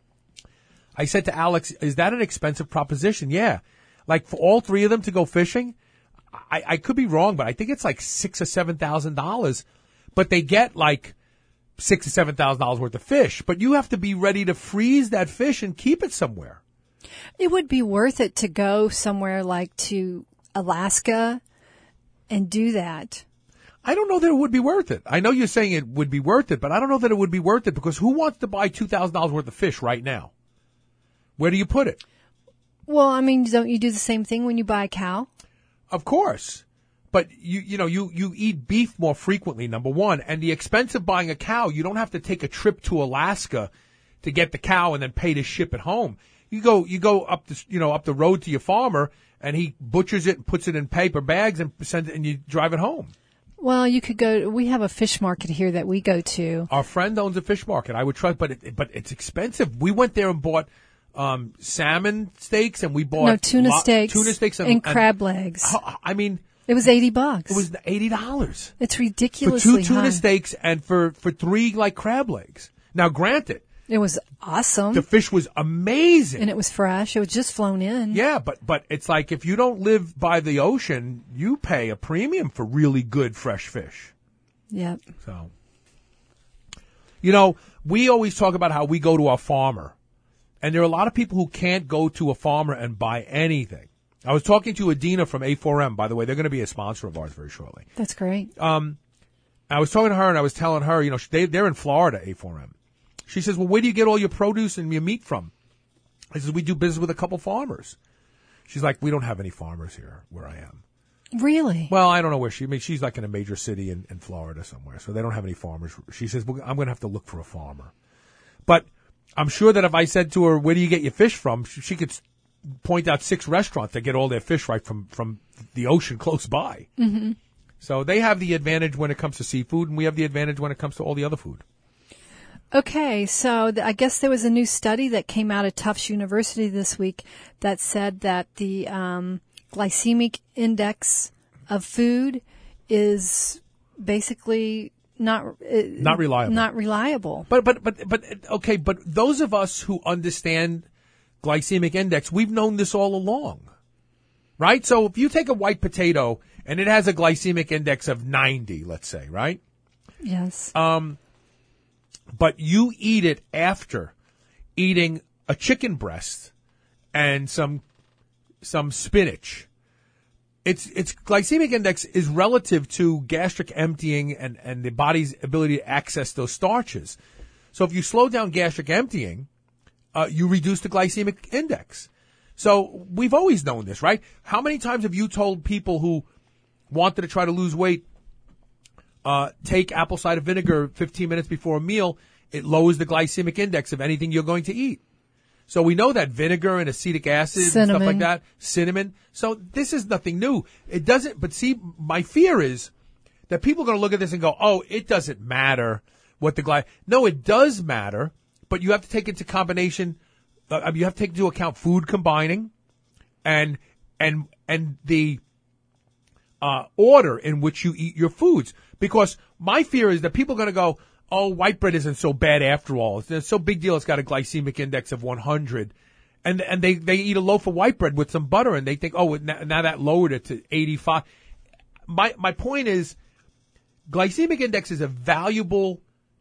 I said to Alex, "Is that an expensive proposition?" Yeah, like for all three of them to go fishing. I, I could be wrong, but I think it's like six or seven thousand dollars. But they get like six or seven thousand dollars worth of fish. But you have to be ready to freeze that fish and keep it somewhere. it would be worth it to go somewhere like to Alaska and do that. I don't know that it would be worth it. I know you're saying it would be worth it, but I don't know that it would be worth it because who wants to buy two thousand dollars worth of fish right now? Where do you put it? Well, I mean, don't you do the same thing when you buy a cow? Of course. But you you know, you, you eat beef more frequently, number one. And the expense of buying a cow, you don't have to take a trip to Alaska to get the cow and then pay to ship it home. You go you go up the you know, up the road to your farmer and he butchers it and puts it in paper bags and sends it and you drive it home. Well, you could go. We have a fish market here that we go to. Our friend owns a fish market. I would trust, but it, but it's expensive. We went there and bought um, salmon steaks, and we bought No, tuna lo- steaks, tuna steaks, and, and crab legs. I- I mean, It was eighty bucks. it was eighty dollars It's for ridiculously two tuna high. steaks and for for three like crab legs. Now, granted, It was awesome, the fish was amazing. and it was fresh. It was just flown in. Yeah, but but it's like if you don't live by the ocean, you pay a premium for really good fresh fish. Yep. So, you know, we always talk about how we go to our farmer, and there are a lot of people who can't go to a farmer and buy anything. I was talking to Adina from A four M, by the way. They're going to be a sponsor of ours very shortly. That's great. I was talking to her, and I was telling her, you know, they, they're in Florida, A four M. She says, well, where do you get all your produce and your meat from? I says, we do business with a couple farmers. She's like, we don't have any farmers here where I am. Really? Well, I don't know where she, I mean, she's like in a major city in, in Florida somewhere, so they don't have any farmers. She says, well, I'm going to have to look for a farmer. But I'm sure that if I said to her, where do you get your fish from? She, she could point out six restaurants that get all their fish right from, from the ocean close by. Mm-hmm. So they have the advantage when it comes to seafood, and we have the advantage when it comes to all the other food. Okay, so th- I guess there was a new study that came out of Tufts University this week that said that the um, glycemic index of food is basically not uh, Not reliable. Not reliable. But but but but okay, but those of us who understand glycemic index, we've known this all along, right? So if you take a white potato and it has a glycemic index of ninety, let's say, right? Yes. Um, but you eat it after eating a chicken breast and some some spinach. Its its glycemic index is relative to gastric emptying and, and the body's ability to access those starches. So if you slow down gastric emptying, uh, you reduce the glycemic index. So we've always known this, right? How many times have you told people who wanted to try to lose weight, uh, take apple cider vinegar fifteen minutes before a meal? It lowers the glycemic index of anything you're going to eat. So we know that vinegar and acetic acid Cinnamon. and stuff like that, cinnamon. So this is nothing new. It doesn't, but see, my fear is that people are going to look at this and go, oh, it doesn't matter what the gly. No, it does matter, but you have to take into combination, uh, you have to take into account food combining and, and, and the, uh, order in which you eat your foods. Because my fear is that people are going to go, oh, white bread isn't so bad after all. It's, it's so big deal. It's got a glycemic index of one hundred. And and they, they eat a loaf of white bread with some butter and they think, oh, now, now that lowered it to eighty-five. My my point is, glycemic index is a valuable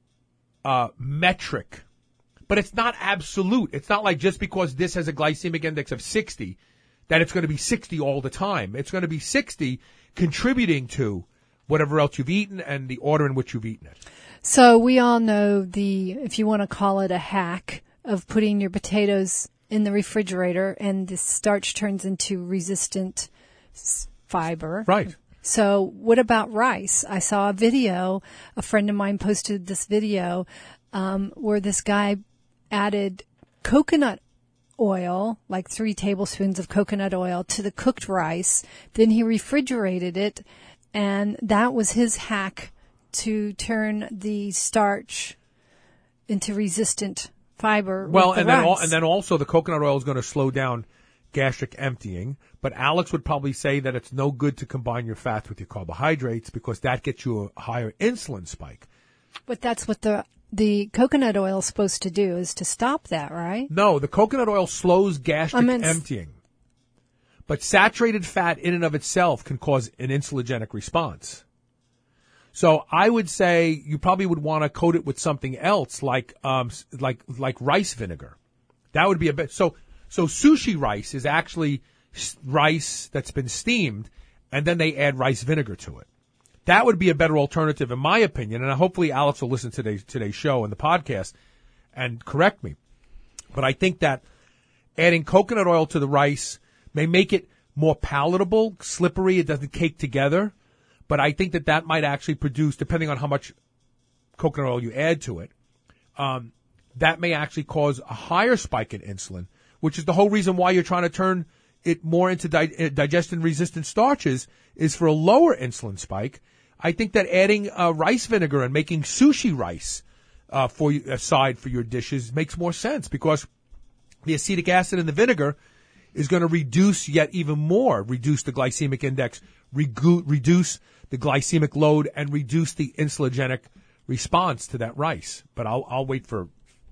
uh, metric, but it's not absolute. It's not like just because this has a glycemic index of sixty that it's going to be sixty all the time. It's going to be sixty contributing to whatever else you've eaten and the order in which you've eaten it. So we all know the, if you want to call it a hack, of putting your potatoes in the refrigerator and the starch turns into resistant s- fiber. Right. So what about rice? I saw a video, a friend of mine posted this video, um, where this guy added coconut oil, like three tablespoons of coconut oil to the cooked rice. Then he refrigerated it, and that was his hack to turn the starch into resistant fiber. Well, with the and then al- rice. and then also the coconut oil is going to slow down gastric emptying. But Alex would probably say that it's no good to combine your fats with your carbohydrates because that gets you a higher insulin spike. But that's what the the coconut oil is supposed to do, is to stop that, right? No, the coconut oil slows gastric I mean, emptying. But saturated fat in and of itself can cause an insulinogenic response. So I would say you probably would want to coat it with something else, like um, like like rice vinegar. That would be a bit. So so sushi rice is actually s- rice that's been steamed, and then they add rice vinegar to it. That would be a better alternative, in my opinion. And hopefully Alex will listen to today's today's show and the podcast and correct me. But I think that adding coconut oil to the rice may make it more palatable, slippery. It doesn't cake together. But I think that that might actually produce, depending on how much coconut oil you add to it, um, that may actually cause a higher spike in insulin, which is the whole reason why you're trying to turn it more into di- digestion-resistant starches, is for a lower insulin spike. I think that adding uh, rice vinegar and making sushi rice uh, for you, aside for your dishes makes more sense, because the acetic acid in the vinegar is going to reduce yet even more, reduce the glycemic index, regu- reduce the glycemic load, and reduce the insulinogenic response to that rice. But I'll I'll wait for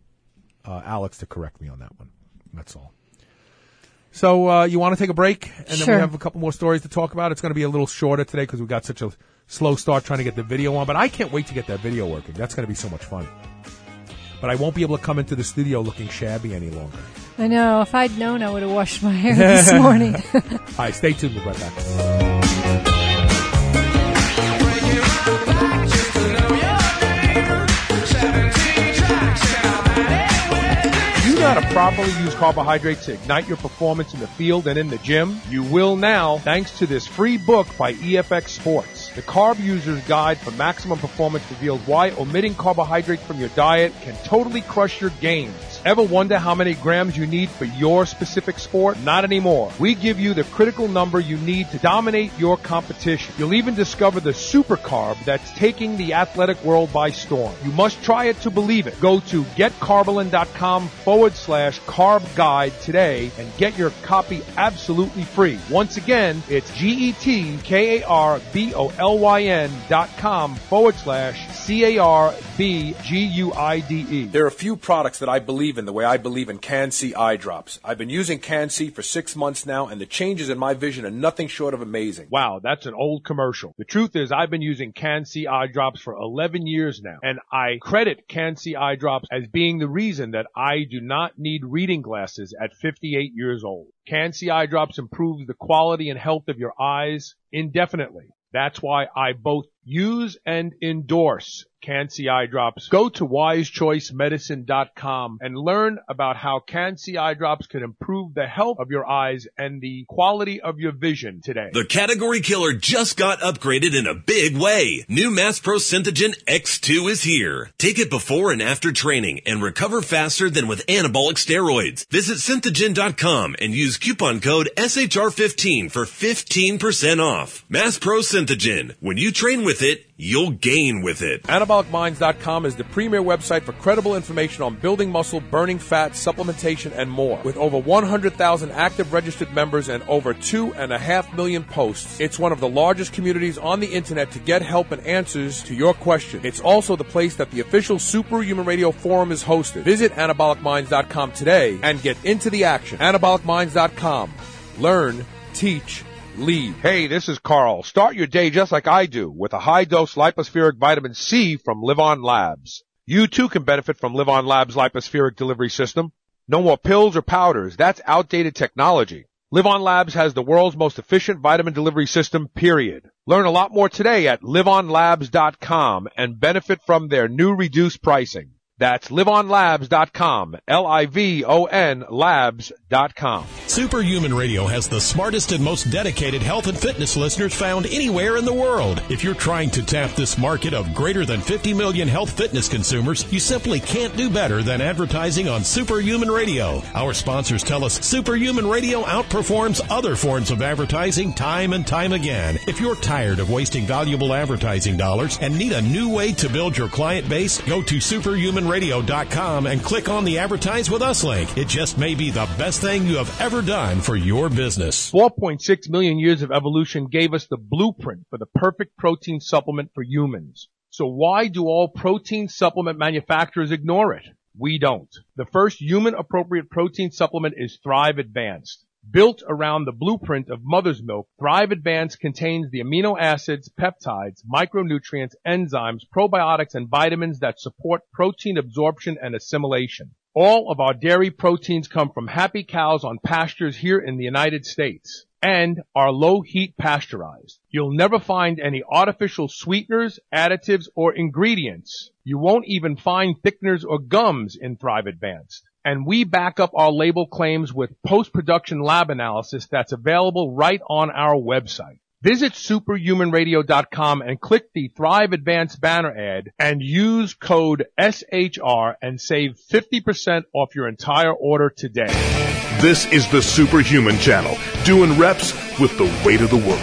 uh, Alex to correct me on that one. That's all. So uh, you want to take a break, and then Sure. we have a couple more stories to talk about. It's going to be a little shorter today because we got such a slow start trying to get the video on. But I can't wait to get that video working. That's going to be so much fun. But I won't be able to come into the studio looking shabby any longer. I know. If I'd known, I would have washed my hair this morning. All right, stay tuned. We'll be right back. You know how to properly use carbohydrates to ignite your performance in the field and in the gym? You will now, thanks to this free book by E F X Sports. The Carb User's Guide for Maximum Performance reveals why omitting carbohydrates from your diet can totally crush your gains. Ever wonder how many grams you need for your specific sport? Not anymore. We give you the critical number you need to dominate your competition. You'll even discover the super carb that's taking the athletic world by storm. You must try it to believe it. Go to getcarbolin.com forward slash carb guide today and get your copy absolutely free. Once again, it's G-E-T-K-A-R-B-O-L-Y-N dot com forward slash C-A-R-B-G-U-I-D-E. There are a few products that I believe in the way I believe in Can-C eye drops. I've been using Can-C for six months now, and the changes in my vision are nothing short of amazing. Wow, that's an old commercial. The truth is I've been using Can-C eye drops for eleven years now, and I credit Can-C eye drops as being the reason that I do not need reading glasses at fifty-eight years old. Can-C eye drops improves the quality and health of your eyes indefinitely. That's why I both use and endorse Can-C eye drops. Go to wise choice medicine dot com and learn about how Can-C eye drops can improve the health of your eyes and the quality of your vision today. The category killer just got upgraded in a big way. New Mass Pro Synthogen X two is here. Take it before and after training and recover faster than with anabolic steroids. Visit synthogen dot com and use coupon code S H R fifteen for fifteen percent off. Mass Pro Synthogen. When you train with it, you'll gain with it. anabolic minds dot com is the premier website for credible information on building muscle, burning fat, supplementation, and more. With over one hundred thousand active registered members and over two and a half million posts, it's one of the largest communities on the internet to get help and answers to your questions. It's also the place that the official Superhuman Radio Forum is hosted. Visit anabolic minds dot com today and get into the action. anabolic minds dot com. Learn, teach, lead. Hey, this is Carl. Start your day just like I do with a high-dose lipospheric vitamin C from Live On Labs. You too can benefit from Live On Labs lipospheric delivery system. No more pills or powders. That's outdated technology. Live On Labs has the world's most efficient vitamin delivery system, period. Learn a lot more today at live on labs dot com and benefit from their new reduced pricing. That's live on labs dot com, L I V O N labs dot com. Superhuman Radio has the smartest and most dedicated health and fitness listeners found anywhere in the world. If you're trying to tap this market of greater than fifty million health fitness consumers, you simply can't do better than advertising on Superhuman Radio. Our sponsors tell us Superhuman Radio outperforms other forms of advertising time and time again. If you're tired of wasting valuable advertising dollars and need a new way to build your client base, go to superhuman radio dot com and click on the Advertise With Us link. It just may be the best thing you have ever done for your business. four point six million years of evolution gave us the blueprint for the perfect protein supplement for humans. So why do all protein supplement manufacturers ignore it? We don't. The first human-appropriate protein supplement is Thrive Advanced. Built around the blueprint of mother's milk, Thrive Advanced contains the amino acids, peptides, micronutrients, enzymes, probiotics, and vitamins that support protein absorption and assimilation. All of our dairy proteins come from happy cows on pastures here in the United States and are low-heat pasteurized. You'll never find any artificial sweeteners, additives, or ingredients. You won't even find thickeners or gums in Thrive Advanced. And we back up our label claims with post-production lab analysis that's available right on our website. Visit superhuman radio dot com and click the Thrive Advanced banner ad and use code S H R and save fifty percent off your entire order today. This is the Superhuman Channel, doing reps with the weight of the world.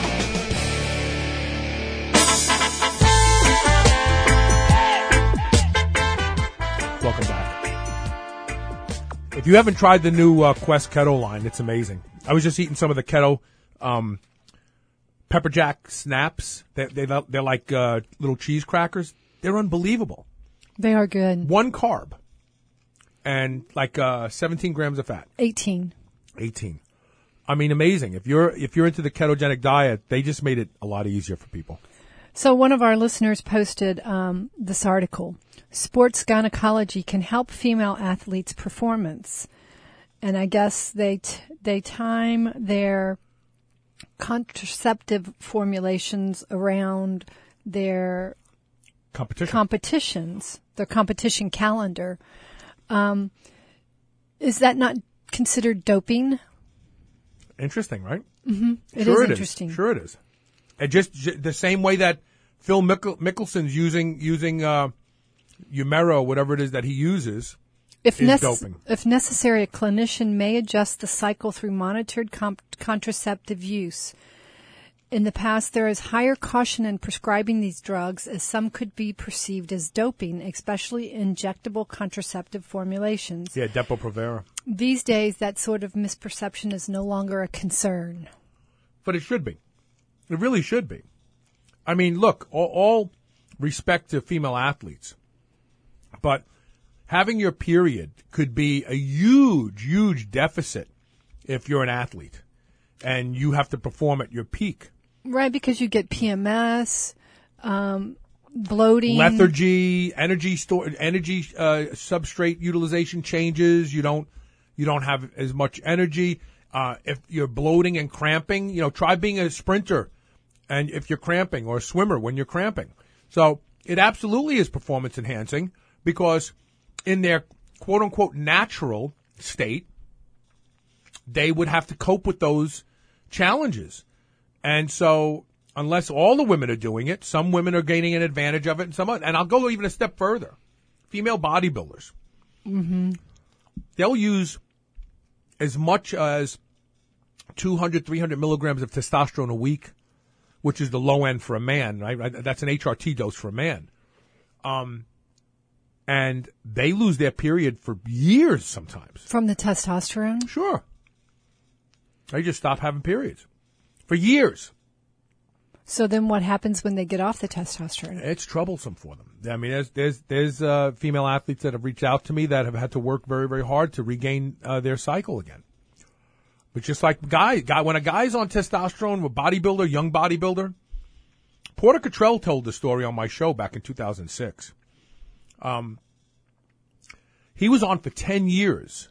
Welcome back. If you haven't tried the new uh, Quest Keto line, it's amazing. I was just eating some of the Keto um, Pepper Jack Snaps. They, they, they're like uh, little cheese crackers. They're unbelievable. They are good. One carb and like uh, seventeen grams of fat. eighteen. eighteen. I mean, amazing. If you're if you're into the ketogenic diet, they just made it a lot easier for people. So one of our listeners posted um, this article. Sports gynecology can help female athletes' performance. And I guess they t- they time their contraceptive formulations around their competition. competitions, their competition calendar. Um, Is that not considered doping? Interesting, right? Mm-hmm. It sure is it interesting. Is. Sure it is. And just j- the same way that Phil Mickle- Mickelson's using using uh, Humira, whatever it is that he uses, if is nece- doping. If necessary, a clinician may adjust the cycle through monitored comp- contraceptive use. In the past, there is higher caution in prescribing these drugs, as some could be perceived as doping, especially injectable contraceptive formulations. Yeah, Depo-Provera. These days, that sort of misperception is no longer a concern. But it should be. It really should be. I mean, look, all, all respect to female athletes, but having your period could be a huge, huge deficit if you're an athlete and you have to perform at your peak. Right, because you get P M S, um, bloating, lethargy, energy store, energy uh, substrate utilization changes. You don't, you don't have as much energy. Uh, if you're bloating and cramping, you know, try being a sprinter, and if you're cramping, or a swimmer when you're cramping. So it absolutely is performance enhancing because in their quote unquote natural state, they would have to cope with those challenges. And so, unless all the women are doing it, some women are gaining an advantage of it, and some, and I'll go even a step further. Female bodybuilders, mm-hmm. they'll use as much as two hundred, three hundred milligrams of testosterone a week, which is the low end for a man, right? That's an H R T dose for a man. Um, and they lose their period for years sometimes. From the testosterone? Sure. They just stop having periods. For years. So then what happens when they get off the testosterone? It's troublesome for them. I mean, there's there's there's uh, female athletes that have reached out to me that have had to work very, very hard to regain uh, their cycle again. But just like guy, guy, when a guy's on testosterone, a bodybuilder, young bodybuilder, Porter Cottrell told the story on my show back in two thousand six. Um, he was on for ten years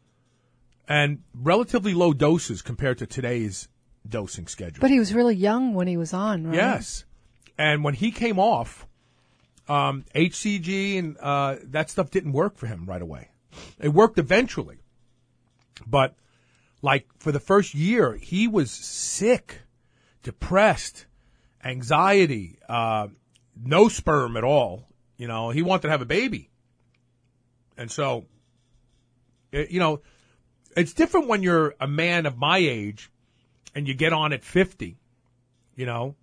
and relatively low doses compared to today's dosing schedule. But he was really young when he was on, right? Yes. And when he came off, um, H C G and uh, that stuff didn't work for him right away. It worked eventually. But, like, for the first year, he was sick, depressed, anxiety, uh, no sperm at all. You know, he wanted to have a baby. And so, it, you know, it's different when you're a man of my age and you get on at fifty, you know,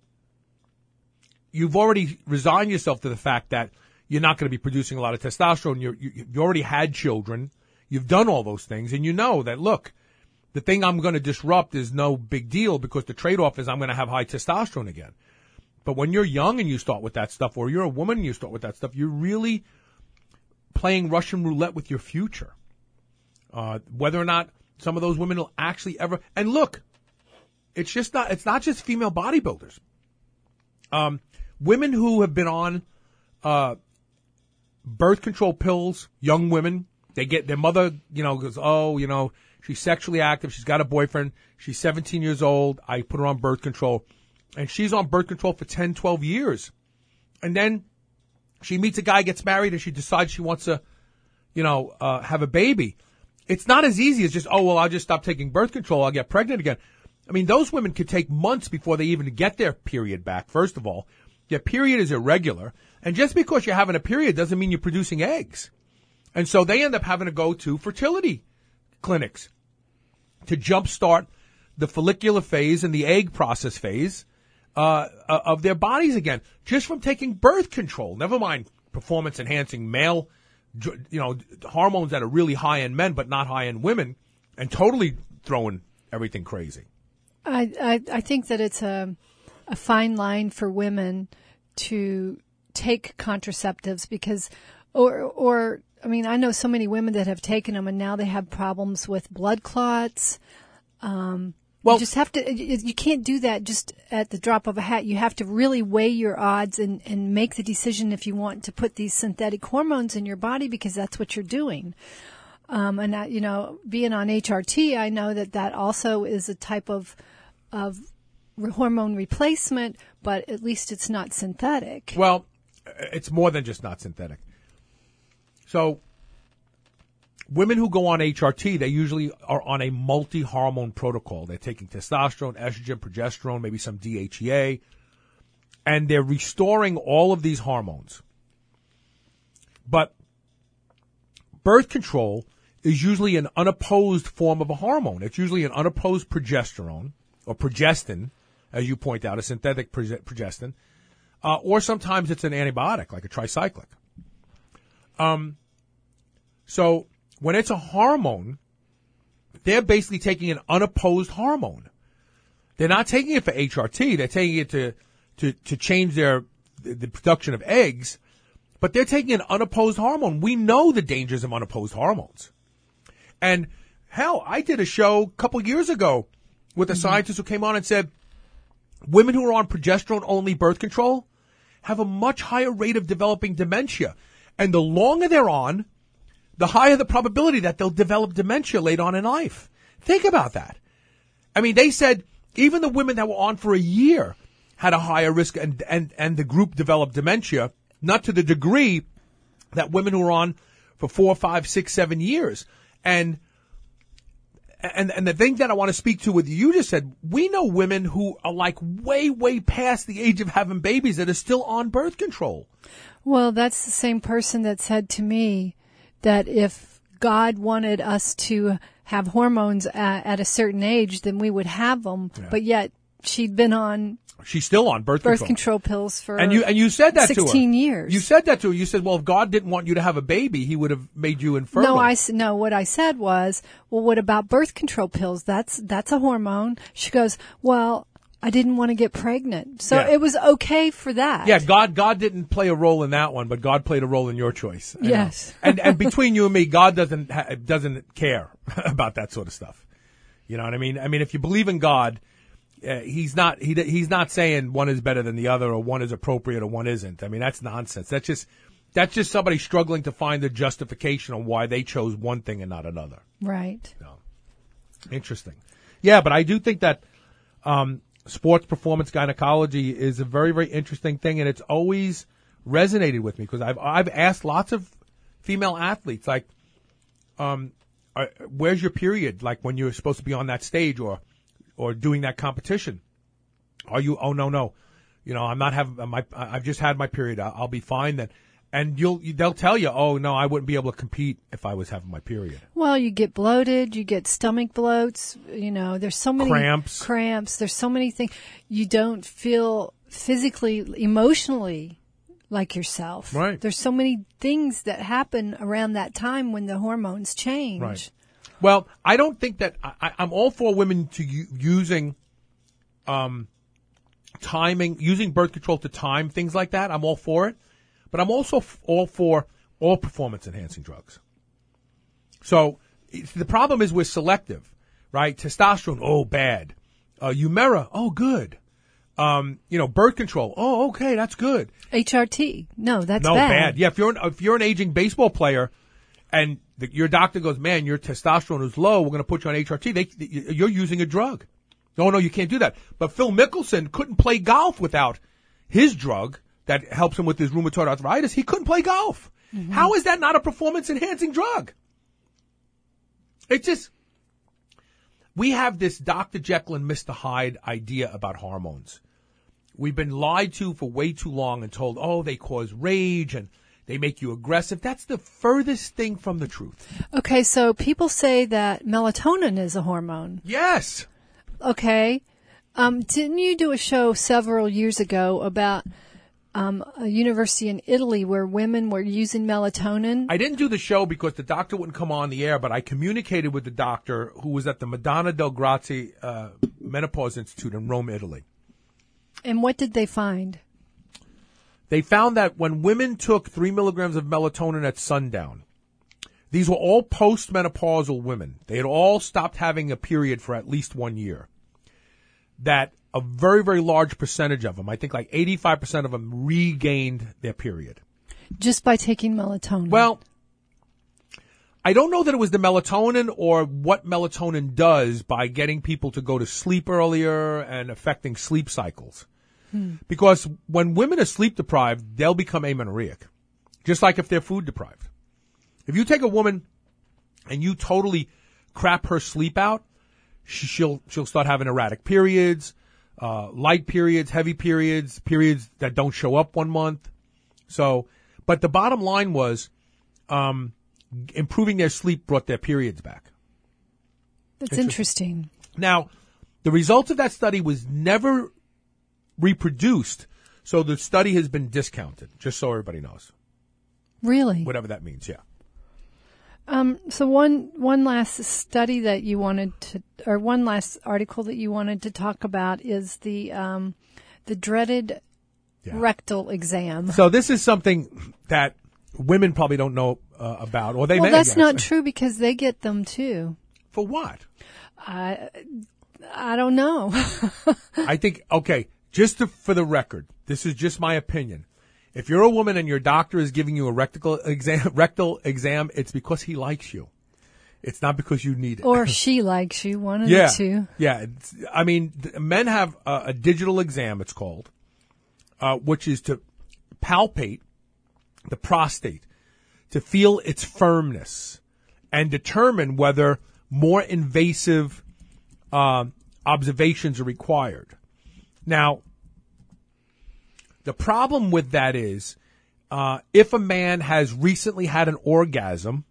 you've already resigned yourself to the fact that you're not going to be producing a lot of testosterone. You're, you, you've already had children. You've done all those things. And you know that, look, the thing I'm going to disrupt is no big deal because the trade-off is I'm going to have high testosterone again. But when you're young and you start with that stuff, or you're a woman and you start with that stuff, you're really playing Russian roulette with your future. Uh, whether or not some of those women will actually ever, and look, It's just not, it's not just female bodybuilders. Um, women who have been on, uh, birth control pills, young women, they get, their mother, you know, goes, oh, you know, she's sexually active. She's got a boyfriend. She's seventeen years old. I put her on birth control and she's on birth control for ten, twelve years. And then she meets a guy, gets married, and she decides she wants to, you know, uh, have a baby. It's not as easy as just, oh, well, I'll just stop taking birth control. I'll get pregnant again. I mean, those women could take months before they even get their period back, first of all. Their period is irregular. And just because you're having a period doesn't mean you're producing eggs. And so they end up having to go to fertility clinics to jumpstart the follicular phase and the egg process phase uh, of their bodies again, just from taking birth control. Never mind performance-enhancing male, you know, hormones that are really high in men but not high in women, and totally throwing everything crazy. I, I, I think that it's a, a fine line for women to take contraceptives because, or, or, I mean, I know so many women that have taken them and now they have problems with blood clots. Um, well, you just have to, you can't do that just at the drop of a hat. You have to really weigh your odds and, and make the decision if you want to put these synthetic hormones in your body because that's what you're doing. Um, and, I, you know, being on H R T, I know that that also is a type of of hormone replacement, but at least it's not synthetic. Well, it's more than just not synthetic. So women who go on H R T, they usually are on a multi-hormone protocol. They're taking testosterone, estrogen, progesterone, maybe some D H E A, and they're restoring all of these hormones. But birth control is usually an unopposed form of a hormone. It's usually an unopposed progesterone, or progestin, as you point out, a synthetic proge- progestin, uh, or sometimes it's an antibiotic, like a tricyclic. Um, so when it's a hormone, they're basically taking an unopposed hormone. They're not taking it for H R T. They're taking it to, to, to change their, the production of eggs, but they're taking an unopposed hormone. We know the dangers of unopposed hormones. And hell, I did a show a couple years ago with a mm-hmm. scientist who came on and said, women who are on progesterone-only birth control have a much higher rate of developing dementia. And the longer they're on, the higher the probability that they'll develop dementia later on in life. Think about that. I mean, they said even the women that were on for a year had a higher risk, and, and, and the group developed dementia, not to the degree that women who are on for four, five, six, seven years. And And and the thing that I want to speak to with you, you just said, we know women who are like way, way past the age of having babies that are still on birth control. Well, that's the same person that said to me that if God wanted us to have hormones at, at a certain age, then we would have them. Yeah. But yet she'd been on She's still on birth, birth control. control pills for and you and you said that sixteen to her. years. You said that to her. You said, well, if God didn't want you to have a baby, he would have made you infertile. No, I no. What I said was, well, what about birth control pills? That's that's a hormone. She goes, well, I didn't want to get pregnant, so Yeah. it was okay for that. Yeah, God God didn't play a role in that one, but God played a role in your choice. I Yes. know. and and between you and me, God doesn't ha- doesn't care about that sort of stuff. You know what I mean? I mean, if you believe in God, Uh, he's not he he's not saying one is better than the other, or one is appropriate or one isn't. I mean, that's nonsense. That's just that's just somebody struggling to find the justification on why they chose one thing and not another. Right. So, interesting. Yeah, but I do think that um, sports performance gynecology is a very, very interesting thing, and it's always resonated with me because I've I've asked lots of female athletes, like, um, uh, where's your period? Like when you're supposed to be on that stage, or or doing that competition. Are you, oh no, no, you know, I'm not having my, I've just had my period. I'll, I'll be fine then. And you'll, they'll tell you, oh no, I wouldn't be able to compete if I was having my period. Well, you get bloated, you get stomach bloats, you know, there's so many cramps, cramps, there's so many things. You don't feel physically, emotionally like yourself. Right. There's so many things that happen around that time when the hormones change. Right. Well, I don't think that I, I'm all for women to u- using, um, timing, using birth control to time things like that. I'm all for it, but I'm also f- all for all performance enhancing drugs. So it's, the problem is we're selective, right? Testosterone, oh bad. Uh, Humira, oh good. Um, you know, birth control, oh okay, that's good. H R T, no, that's no bad. bad. Yeah, if you're an, if you're an aging baseball player, and the, your doctor goes, man, your testosterone is low, we're going to put you on H R T. They, you're using a drug. No, no, you can't do that. But Phil Mickelson couldn't play golf without his drug that helps him with his rheumatoid arthritis. He couldn't play golf. Mm-hmm. How is that not a performance-enhancing drug? It's just, we have this Doctor Jekyll and Mister Hyde idea about hormones. We've been lied to for way too long and told, oh, they cause rage and they make you aggressive. That's the furthest thing from the truth. Okay, so people say that melatonin is a hormone. Yes. Okay. Um, didn't you do a show several years ago about um, a university in Italy where women were using melatonin? I didn't do the show because the doctor wouldn't come on the air, but I communicated with the doctor who was at the Madonna del Grazie uh, Menopause Institute in Rome, Italy. And what did they find? They found that when women took three milligrams of melatonin at sundown, these were all postmenopausal women. They had all stopped having a period for at least one year. That a very, very large percentage of them, I think like eighty-five percent of them, regained their period. Just by taking melatonin? Well, I don't know that it was the melatonin or what melatonin does by getting people to go to sleep earlier and affecting sleep cycles. Hmm. Because when women are sleep deprived, they'll become amenorrheic, just like if they're food deprived. If you take a woman and you totally crap her sleep out, she- she'll she'll start having erratic periods, uh, light periods, heavy periods, periods that don't show up one month. So, but the bottom line was, um, improving their sleep brought their periods back. That's interesting. Now, the results of that study was never reproduced, so the study has been discounted, just so everybody knows. Really? Whatever that means, yeah. Um, so one one last study that you wanted to, or one last article that you wanted to talk about is the um, the dreaded Yeah. rectal exam. So this is something that women probably don't know uh, about, or they well, may. that's I guess. not true because they get them too. For what? I I don't know. I think, okay, just to, for the record, this is just my opinion. If you're a woman and your doctor is giving you a rectal exam, rectal exam, it's because he likes you. It's not because you need it. Or she likes you, one of yeah, the two. Yeah. It's, I mean, th- men have a, a digital exam, it's called, uh, which is to palpate the prostate, to feel its firmness, and determine whether more invasive um, observations are required. Now, the problem with that is, uh, if a man has recently had an orgasm,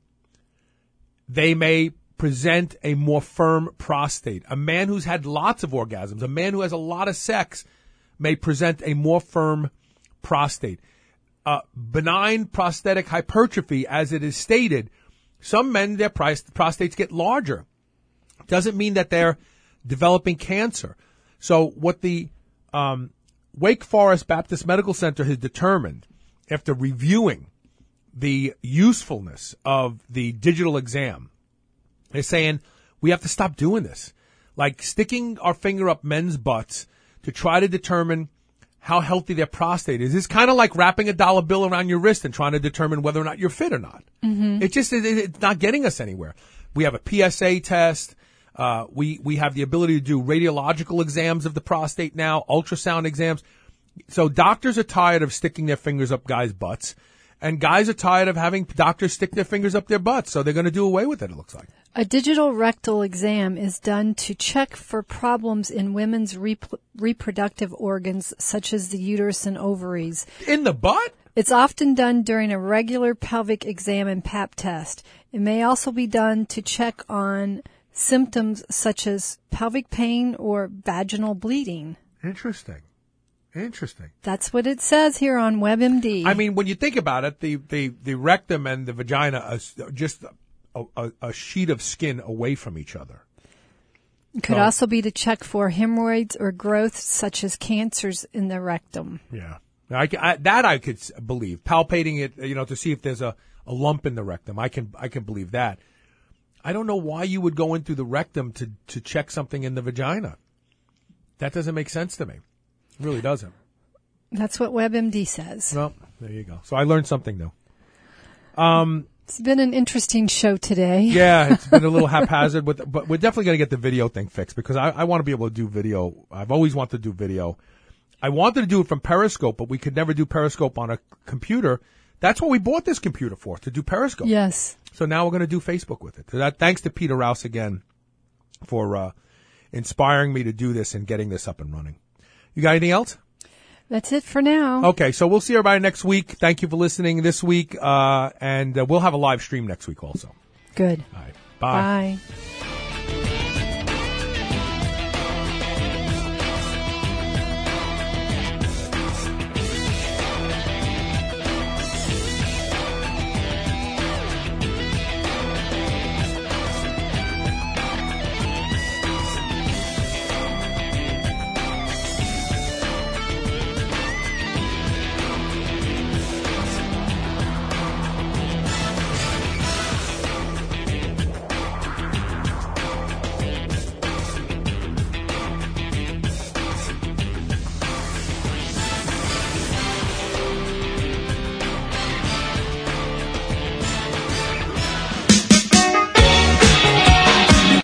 they may present a more firm prostate. A man who's had lots of orgasms, a man who has a lot of sex, may present a more firm prostate. Uh, benign prostatic hypertrophy, as it is stated, some men, their pros- prostates get larger. Doesn't mean that they're developing cancer. So what the um, Wake Forest Baptist Medical Center has determined, after reviewing the usefulness of the digital exam, they're saying we have to stop doing this. Like sticking our finger up men's butts to try to determine how healthy their prostate is. It's kind of like wrapping a dollar bill around your wrist and trying to determine whether or not you're fit or not. Mm-hmm. It just, it, it's not getting us anywhere. We have a P S A test. Uh, we, we have the ability to do radiological exams of the prostate now, ultrasound exams. So doctors are tired of sticking their fingers up guys' butts, and guys are tired of having doctors stick their fingers up their butts. So they're going to do away with it, it looks like. A digital rectal exam is done to check for problems in women's rep- reproductive organs, such as the uterus and ovaries. In the butt? It's often done during a regular pelvic exam and pap test. It may also be done to check on symptoms such as pelvic pain or vaginal bleeding. Interesting. Interesting. That's what it says here on WebMD. I mean, when you think about it, the, the, the rectum and the vagina are just a, a, a sheet of skin away from each other. It could So- also be to check for hemorrhoids or growths such as cancers in the rectum. Yeah. I, I, that I could s- believe. Palpating it, you know, to see if there's a, a lump in the rectum. I can I can believe that. I don't know why you would go in through the rectum to, to check something in the vagina. That doesn't make sense to me. It really doesn't. That's what WebMD says. Well, there you go. So I learned something new. Um, It's been an interesting show today. yeah, it's been a little haphazard, with, but we're definitely going to get the video thing fixed because I, I want to be able to do video. I've always wanted to do video. I wanted to do it from Periscope, but we could never do Periscope on a computer. That's what we bought this computer for, to do Periscope. Yes. So now we're going to do Facebook with it. So that, thanks to Peter Rouse again for uh, inspiring me to do this and getting this up and running. You got anything else? That's it for now. Okay, so we'll see everybody next week. Thank you for listening this week, uh, and uh, we'll have a live stream next week also. Good. All right, bye. Bye.